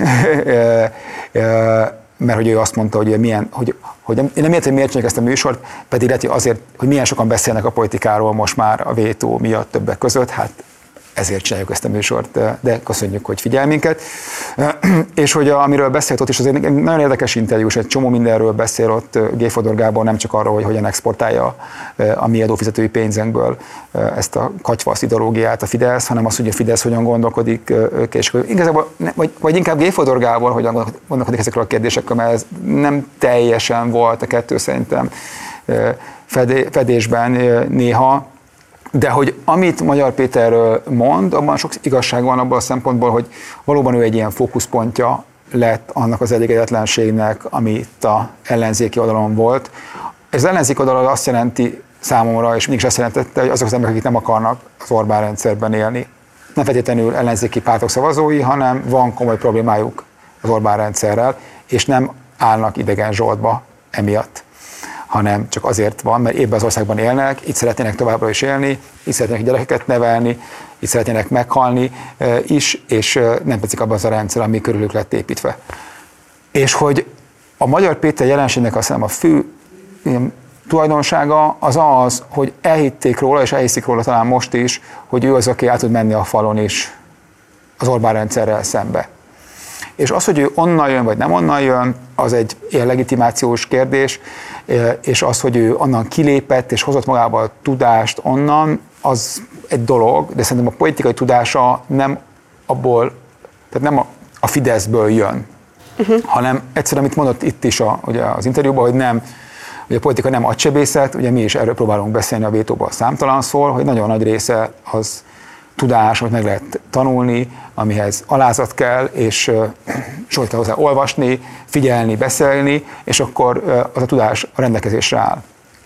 [SPEAKER 2] Mert hogy ő azt mondta, hogy, milyen, hogy, hogy én nem értem, hogy miért csináljuk ezt a műsort, pedig lehet, hogy azért, hogy milyen sokan beszélnek a politikáról most már a vétó miatt többek között, hát ezért csináljuk ezt a műsort, de köszönjük, hogy figyel minket. És hogy amiről beszélt ott is, azért egy nagyon érdekes interjú, és egy csomó mindenről beszél ott G. Fodor Gábor, nem csak arról, hogy hogyan exportálja a mi adófizetői pénzünkből ezt a katyvasz ideológiát a Fidesz, hanem azt, hogy a Fidesz hogyan gondolkodik, és igazából, vagy, vagy inkább G. Fodor Gábor hogyan gondolkodik ezekről a kérdésekről, mert ez nem teljesen volt a kettő szerintem fedésben néha. De hogy amit Magyar Péterről mond, abban sok igazság van abban a szempontból, hogy valóban ő egy ilyen fókuszpontja lett annak az elégedetlenségnek, ami itt a ellenzéki oldalon volt, Ez az ellenzék oldalról azt jelenti számomra, és mégis azt jelentette, hogy azok az emberek, akik nem akarnak az Orbán rendszerben élni, nem feltétlenül ellenzéki pártok szavazói, hanem van komoly problémájuk az Orbán rendszerrel, és nem állnak idegen zsoltba emiatt, hanem csak azért van, mert éppen az országban élnek, itt szeretnének továbbra is élni, itt szeretnének gyerekeket nevelni, itt szeretnének meghalni is, és nem tetszik abban az a rendszer, ami körülük lett építve. És hogy a Magyar Péter jelenségnek azt hiszem a fő tulajdonsága az az, hogy elhitték róla, és elhiszik róla talán most is, hogy ő az, aki át tud menni a falon is az Orbán rendszerrel szembe. És az, hogy ő onnan jön, vagy nem onnan jön, az egy ilyen legitimációs kérdés, és az, hogy ő onnan kilépett, és hozott magával tudást onnan, az egy dolog, de szerintem a politikai tudása nem abból, tehát nem a, a Fideszből jön, uh-huh. hanem egyszerűen, amit mondott itt is a, ugye az interjúban, hogy nem, hogy a politika nem agysebészet, ugye mi is erről próbálunk beszélni a vétóban számtalanszor, hogy nagyon nagy része az tudás, amit meg lehet tanulni, amihez alázat kell, és sokat kell hozzá olvasni, figyelni, beszélni, és akkor az a tudás a rendelkezésre áll.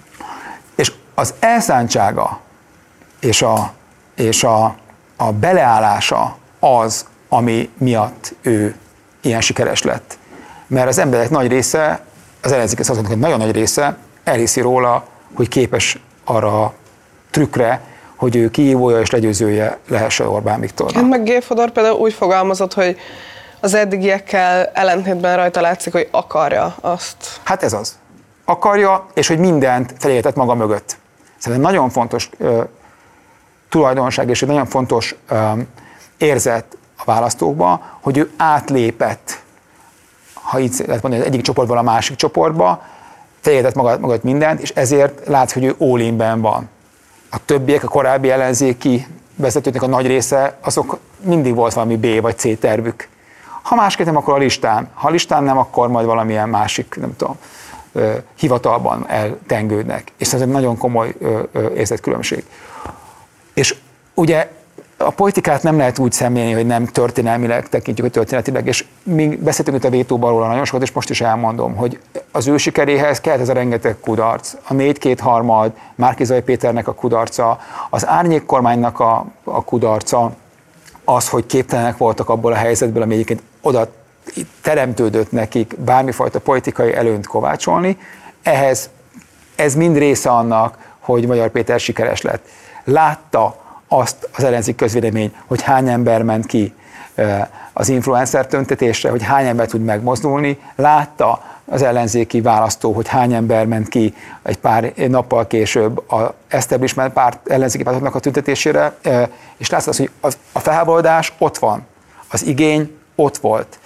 [SPEAKER 2] És az elszántsága és a, és a, a beleállása az, ami miatt ő ilyen sikeres lett. Mert az emberek nagy része, az ellenzéki szavazóknak nagyon nagy része elhiszi róla, hogy képes arra a trükkre, hogy ő kihívója és legyőzője lehessen Orbán Viktornak.
[SPEAKER 1] Hát meg G. Fodor például úgy fogalmazott, hogy az eddigiekkel ellentétben rajta látszik, hogy akarja azt.
[SPEAKER 2] Hát ez az. Akarja, és hogy mindent felértett maga mögött. Szerintem nagyon fontos ö, tulajdonság, és egy nagyon fontos ö, érzet a választókban, hogy ő átlépett, ha így lehet mondani, az egyik csoportból a másik csoportba, felértett maga mögött mindent, és ezért látszik, hogy ő all-inben van. A többiek, a korábbi ellenzéki vezetőknek a nagy része, azok mindig volt valami B vagy C tervük. Ha másképp nem, akkor a listán. Ha a listán nem, akkor majd valamilyen másik, nem tudom, hivatalban eltengődnek. És ez egy nagyon komoly érzetkülönbség. És ugye a politikát nem lehet úgy szemlélni, hogy nem történelmileg tekintjük, hogy történetileg, és mi beszéltünk itt a vétóban róla nagyon sokat, és most is elmondom, hogy az ő sikeréhez kellett ez a rengeteg kudarc, a négy kétharmad, Márki-Zay Péternek a kudarca, az árnyék kormánynak a, a kudarca, az, hogy képtelenek voltak abból a helyzetből, ami egyébként oda teremtődött nekik bármifajta politikai előnyt kovácsolni, ehhez ez mind része annak, hogy Magyar Péter sikeres lett. Látta azt az ellenzék közvélemény, hogy hány ember ment ki az influencer tüntetésre, hogy hány ember tud megmozdulni, látta az ellenzéki választó, hogy hány ember ment ki egy pár nappal később az establishment párt, ellenzéki pártoknak a tüntetésére, és látszott az, hogy a felháborodás ott van, az igény ott volt,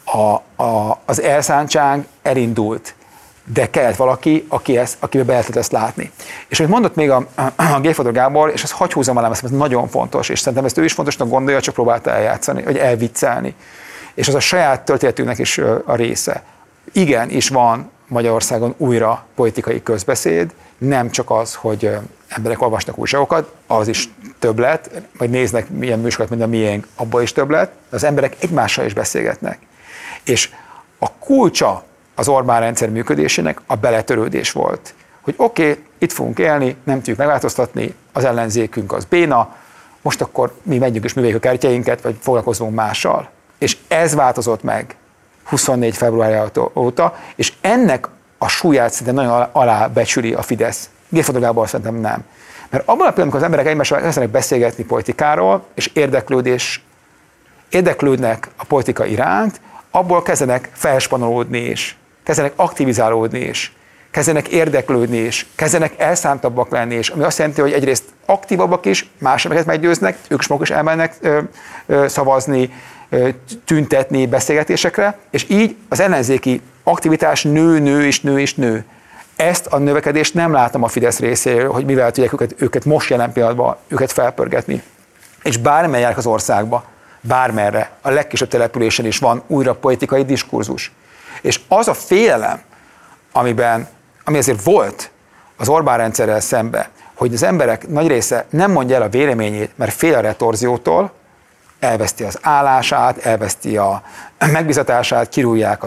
[SPEAKER 2] a, a, az elszántság elindult, de kellett valaki, aki ezt, akivel be lehetett ezt látni. És amit mondott még a, a G. Fodor Gábor, és ezt hagy húzzam alá, ez nagyon fontos, és szerintem ezt ő is fontosnak gondolja, csak próbálta eljátszani, vagy elviccelni. És az a saját történetünknek is a része. Igen, is van Magyarországon újra politikai közbeszéd, nem csak az, hogy emberek olvasnak újságokat, az is többlet, vagy néznek milyen műsorokat, mint a miénk, abból is többlet, de az emberek egymással is beszélgetnek. És a kulcsa az Orbán rendszer működésének a beletörődés volt. Hogy oké, okay, itt fogunk élni, nem tudjuk megváltoztatni, az ellenzékünk az béna, most akkor mi megyünk és műveljük a kártyáinkat, vagy foglalkozunk mással. És ez változott meg huszonnégy februárja óta, és ennek a súlyát szinte nagyon alábecsüli a Fidesz. G. Fodor Gábor szerintem nem. Mert abban a pillanatban, amikor az emberek egymással kezdenek beszélgetni politikáról, és érdeklődés, érdeklődnek a politika iránt, abból kezdenek felspanolódni is, kezdenek aktivizálódni is, kezdenek érdeklődni is, kezdenek elszántabbak lenni is, ami azt jelenti, hogy egyrészt aktívabbak is, más embereket meggyőznek, ők is maguk is elmennek ö, ö, szavazni, ö, tüntetni, beszélgetésekre, és így az ellenzéki aktivitás nő, nő és nő és nő. Ezt a növekedést nem látom a Fidesz részéről, hogy mivel tudják őket, őket most jelen pillanatban őket felpörgetni. És bármely járnak az országba, bármerre, a legkisebb településen is van újra politikai diskurzus. És az a félelem, amiben, ami azért volt az Orbán rendszerrel szembe, hogy az emberek nagy része nem mondja el a véleményét, mert fél a retorziótól, elveszti az állását, elveszti a megbízatását, kirúgják a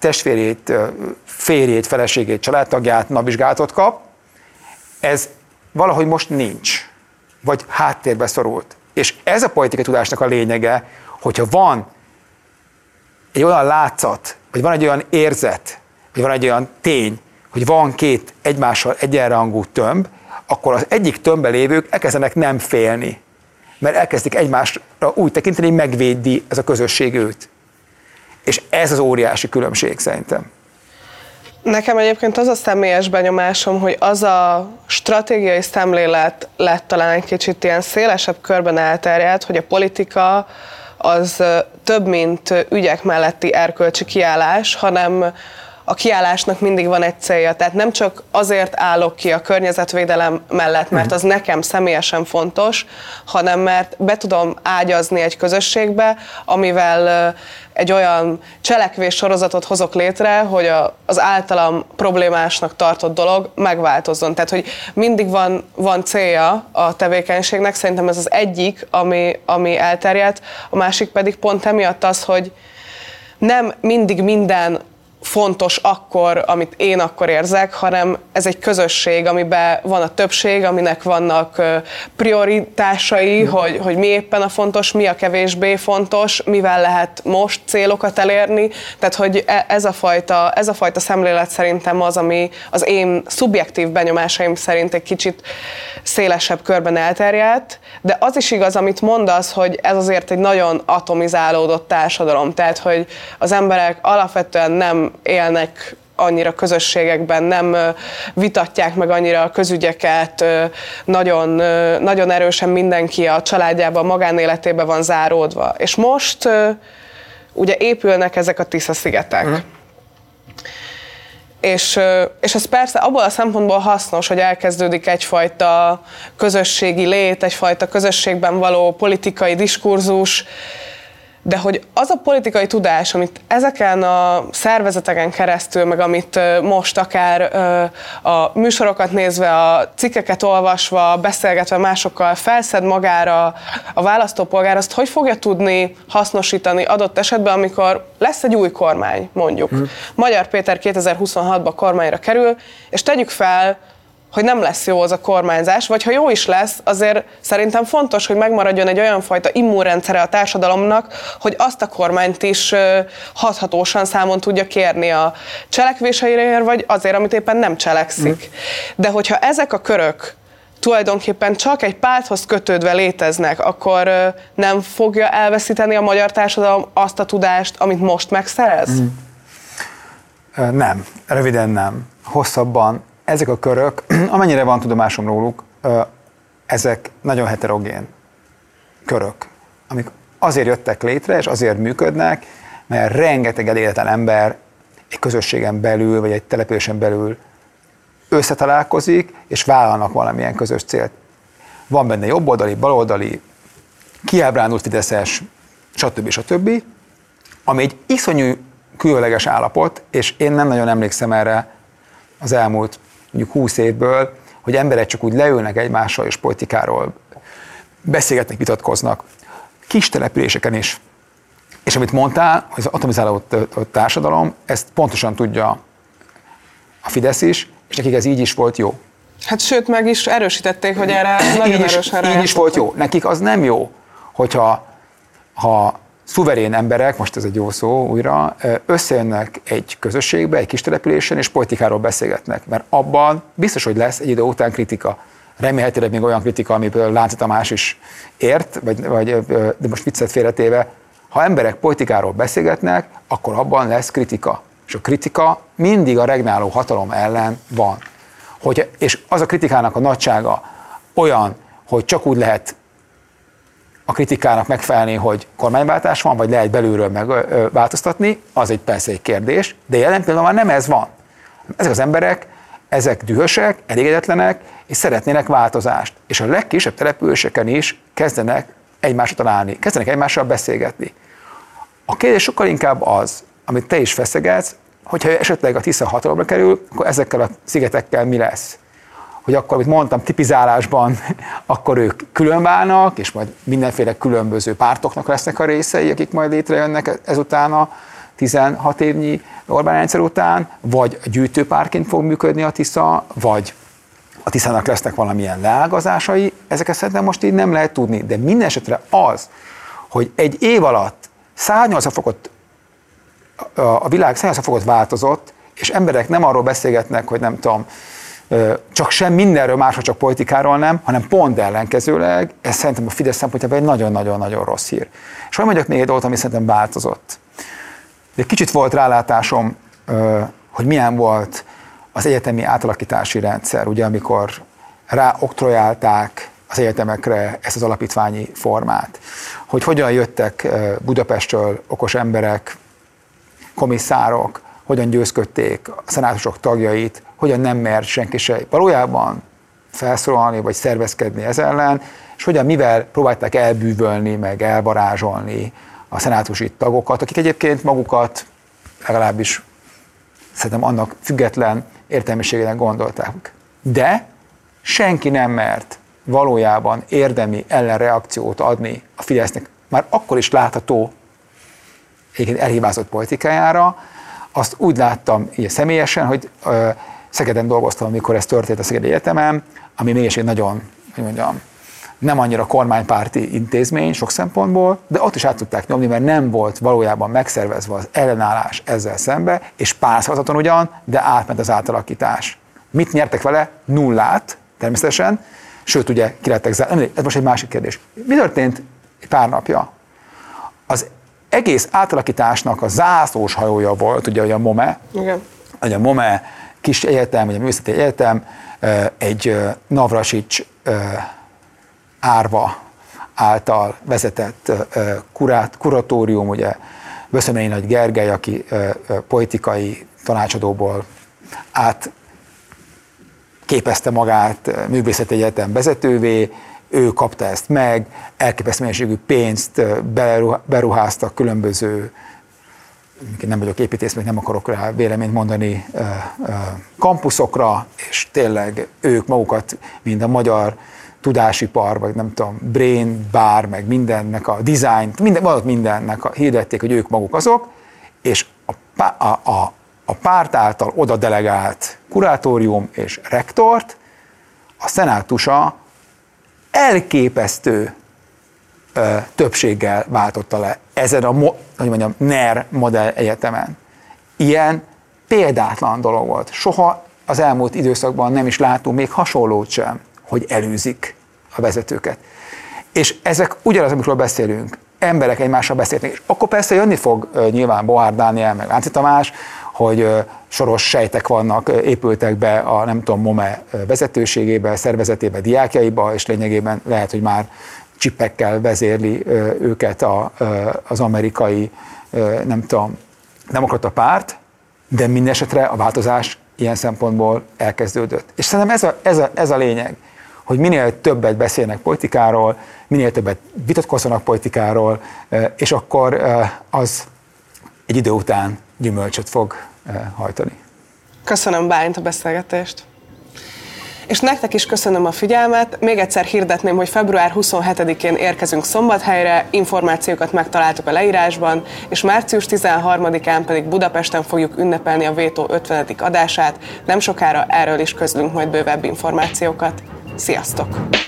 [SPEAKER 2] testvérét, férjét, feleségét, családtagját, napvizsgálatot kap, ez valahogy most nincs, vagy háttérbe szorult. És ez a politikai tudásnak a lényege, hogyha van egy olyan látszat, vagy van egy olyan érzet, vagy van egy olyan tény, hogy van két egymással egyenrangú tömb, akkor az egyik tömbben lévők elkezdenek nem félni, mert elkezdik egymásra úgy tekinteni, hogy megvédi ez a közösség őt. És ez az óriási különbség szerintem.
[SPEAKER 1] Nekem egyébként az a személyes benyomásom, hogy az a stratégiai szemlélet lett talán egy kicsit ilyen szélesebb körben elterjedt, hogy a politika az több, mint ügyek melletti erkölcsi kiállás, hanem a kiállásnak mindig van egy célja. Tehát nem csak azért állok ki a környezetvédelem mellett, mert az nekem személyesen fontos, hanem mert be tudom ágyazni egy közösségbe, amivel egy olyan cselekvés sorozatot hozok létre, hogy az általam problémásnak tartott dolog megváltozzon. Tehát, hogy mindig van, van célja a tevékenységnek, szerintem ez az egyik, ami, ami elterjedt, a másik pedig pont emiatt az, hogy nem mindig minden fontos akkor, amit én akkor érzek, hanem ez egy közösség, amiben van a többség, aminek vannak prioritásai, mm. hogy, hogy mi éppen a fontos, mi a kevésbé fontos, mivel lehet most célokat elérni. Tehát, hogy ez a fajta, ez a fajta szemlélet szerintem az, ami az én szubjektív benyomásaim szerint egy kicsit szélesebb körben elterjedt, de az is igaz, amit mondasz, hogy ez azért egy nagyon atomizálódott társadalom, tehát, hogy az emberek alapvetően nem élnek annyira közösségekben, nem vitatják meg annyira a közügyeket, nagyon, nagyon erősen mindenki a családjában, a magánéletében van záródva. És most ugye épülnek ezek a Tisza-szigetek. Mm. És, és ez persze abból a szempontból hasznos, hogy elkezdődik egyfajta közösségi lét, egyfajta közösségben való politikai diskurzus, de hogy az a politikai tudás, amit ezeken a szervezeteken keresztül, meg amit most akár a műsorokat nézve, a cikkeket olvasva, beszélgetve másokkal felszed magára a választópolgár, azt hogy fogja tudni hasznosítani adott esetben, amikor lesz egy új kormány, mondjuk. Hmm. Magyar Péter kétezer-huszonhatban kormányra kerül, és tegyük fel, hogy nem lesz jó az a kormányzás, vagy ha jó is lesz, azért szerintem fontos, hogy megmaradjon egy olyan fajta immunrendszere a társadalomnak, hogy azt a kormányt is hathatósan számon tudja kérni a cselekvéseire, vagy azért, amit éppen nem cselekszik. Mm. De hogyha ezek a körök tulajdonképpen csak egy párthoz kötődve léteznek, akkor nem fogja elveszíteni a magyar társadalom azt a tudást, amit most megszerez? Mm.
[SPEAKER 2] Nem, röviden nem. Hosszabban ezek a körök, amennyire van tudomásom róluk, ezek nagyon heterogén körök, amik azért jöttek létre, és azért működnek, mert rengeteg elégedetlen ember egy közösségen belül, vagy egy településen belül összetalálkozik, és vállalnak valamilyen közös célt. Van benne jobboldali, baloldali, kiábrándult fideszes, stb. stb., ami egy iszonyú különleges állapot, és én nem nagyon emlékszem erre az elmúlt mondjuk húsz évből, hogy emberek csak úgy leülnek egymással és politikáról beszélgetnek, vitatkoznak. Kis településeken is. És amit mondtál, hogy az atomizálódott társadalom, ezt pontosan tudja a Fidesz is, és nekik ez így is volt jó.
[SPEAKER 1] Hát sőt, meg is erősítették, hogy erre nagyon
[SPEAKER 2] így is,
[SPEAKER 1] erősen rájátszottak.
[SPEAKER 2] Így is volt jó. Nekik az nem jó, hogyha ha szuverén emberek, most ez egy jó szó újra, összejönnek egy közösségbe, egy kis településen, és politikáról beszélgetnek, mert abban biztos, hogy lesz egy idő után kritika. Remélhetőleg még olyan kritika, amiből Lánci Tamás is ért, vagy, vagy, de most viccet félretéve, ha emberek politikáról beszélgetnek, akkor abban lesz kritika. És a kritika mindig a regnáló hatalom ellen van. Hogy, és az a kritikának a nagysága olyan, hogy csak úgy lehet a kritikának megfelelni, hogy kormányváltás van, vagy lehet belülről megváltoztatni, az egy persze egy kérdés, de jelen pillanatban nem ez van. Ezek az emberek, ezek dühösek, elégedetlenek, és szeretnének változást. És a legkisebb településeken is kezdenek egymásra találni, kezdenek egymással beszélgetni. A kérdés sokkal inkább az, amit te is feszegetsz, hogyha esetleg a Tisza hatalomra kerül, akkor ezekkel a szigetekkel mi lesz? Hogy akkor, amit mondtam, tipizálásban, akkor ők különválnak, és majd mindenféle különböző pártoknak lesznek a részei, akik majd létrejönnek ezutána, tizenhat évnyi Orbán rendszer után, vagy gyűjtőpárként fog működni a Tisza, vagy a Tiszának lesznek valamilyen leágazásai, ezeket szerintem most így nem lehet tudni. De minden esetre az, hogy egy év alatt száznyolcvan fokot, a világ száznyolcvan fokot változott, és emberek nem arról beszélgetnek, hogy nem tudom, csak sem mindenről, másról, csak politikáról nem, hanem pont ellenkezőleg, ez szerintem a Fidesz szempontjából egy nagyon-nagyon-nagyon rossz hír. És hogy mondjak még egy dolgot, ami szerintem változott. De egy kicsit volt rálátásom, hogy milyen volt az egyetemi átalakítási rendszer, ugye amikor ráoktrojálták az egyetemekre ezt az alapítványi formát, hogy hogyan jöttek Budapestről okos emberek, komisszárok, hogyan győzködték a szenátusok tagjait, hogyan nem mert senki se valójában felszólalni vagy szervezkedni ez ellen, és hogyan mivel próbálták elbűvölni, meg elvarázsolni a szenátusi tagokat, akik egyébként magukat legalábbis szerintem annak független értelmiségének gondolták. De senki nem mert valójában érdemi ellenreakciót adni a Fidesznek, már akkor is látható egyébként elhibázott politikájára. Azt úgy láttam így személyesen, hogy ö, Szegeden dolgoztam, amikor ez történt a Szegedi Egyetemen, ami mégis egy nagyon, hogy mondjam, nem annyira kormánypárti intézmény sok szempontból, de ott is át tudták nyomni, mert nem volt valójában megszervezve az ellenállás ezzel szembe, és pár szavazaton ugyan, de átment az átalakítás. Mit nyertek vele? Nullát, természetesen, sőt ugye ki lettek zárni. Ez most egy másik kérdés. Mi történt pár napja? Az egész átalakításnak a zászlós hajója volt, ugye a MOME,
[SPEAKER 1] igen.
[SPEAKER 2] Ugye a MOME kis egyetem, vagy a művészeti egyetem, egy Navracsics árva által vezetett kurát, kuratórium, ugye Böszöményi Nagy Gergely, aki politikai tanácsadóból átképezte magát művészeti egyetem vezetővé, ő kapta ezt meg, elképesztő mennyiségű pénzt beruháztak különböző, nem vagyok építész, még nem akarok rá véleményt mondani, kampuszokra, és tényleg ők magukat, mint a magyar tudásipar, vagy nem tudom, brain, bar, meg mindennek a design, minden, valahogy mindennek a, hirdették, hogy ők maguk azok, és a, a, a, a párt által oda delegált kurátórium és rektort a szenátusa elképesztő ö, többséggel váltotta le ezen a mo, hogy mondjam, NER modell egyetemen. Ilyen példátlan dolog volt. Soha az elmúlt időszakban nem is látunk még hasonlót sem, hogy elűzik a vezetőket. És ezek ugyanaz, amikről beszélünk, emberek egymással beszélnek, és akkor persze jönni fog uh, nyilván Boár Dániel, meg Lánci Tamás, hogy uh, soros sejtek vannak, uh, épültek be a nem tudom, MOME vezetőségébe, szervezetébe, diákjaiba, és lényegében lehet, hogy már csipekkel vezérli uh, őket a, uh, az amerikai, uh, nem tudom, demokrata párt, de mindesetre a változás ilyen szempontból elkezdődött. És szerintem ez a, ez a, ez a lényeg, hogy minél többet beszélnek politikáról, minél többet vitatkozzanak politikáról, és akkor az egy idő után gyümölcsöt fog hajtani.
[SPEAKER 1] Köszönöm, Bálint, a beszélgetést. És nektek is köszönöm a figyelmet. Még egyszer hirdetném, hogy február huszonhetedikén érkezünk Szombathelyre, információkat megtaláltuk a leírásban, és március tizenharmadikán pedig Budapesten fogjuk ünnepelni a Vétó ötvenedik adását. Nem sokára erről is közlünk majd bővebb információkat. Sziasztok!